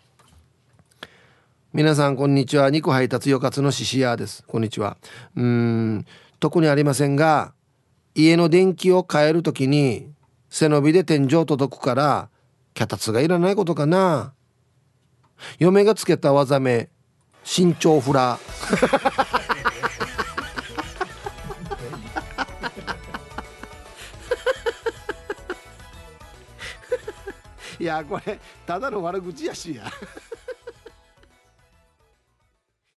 A: 皆さんこんにちは。肉配達よかつのししやです。こんにちは。特にありませんが、家の電気を変えるときに背伸びで天井届くから脚立がいらないことかな。嫁がつけた技名、身長フラいやこれただの悪口やしや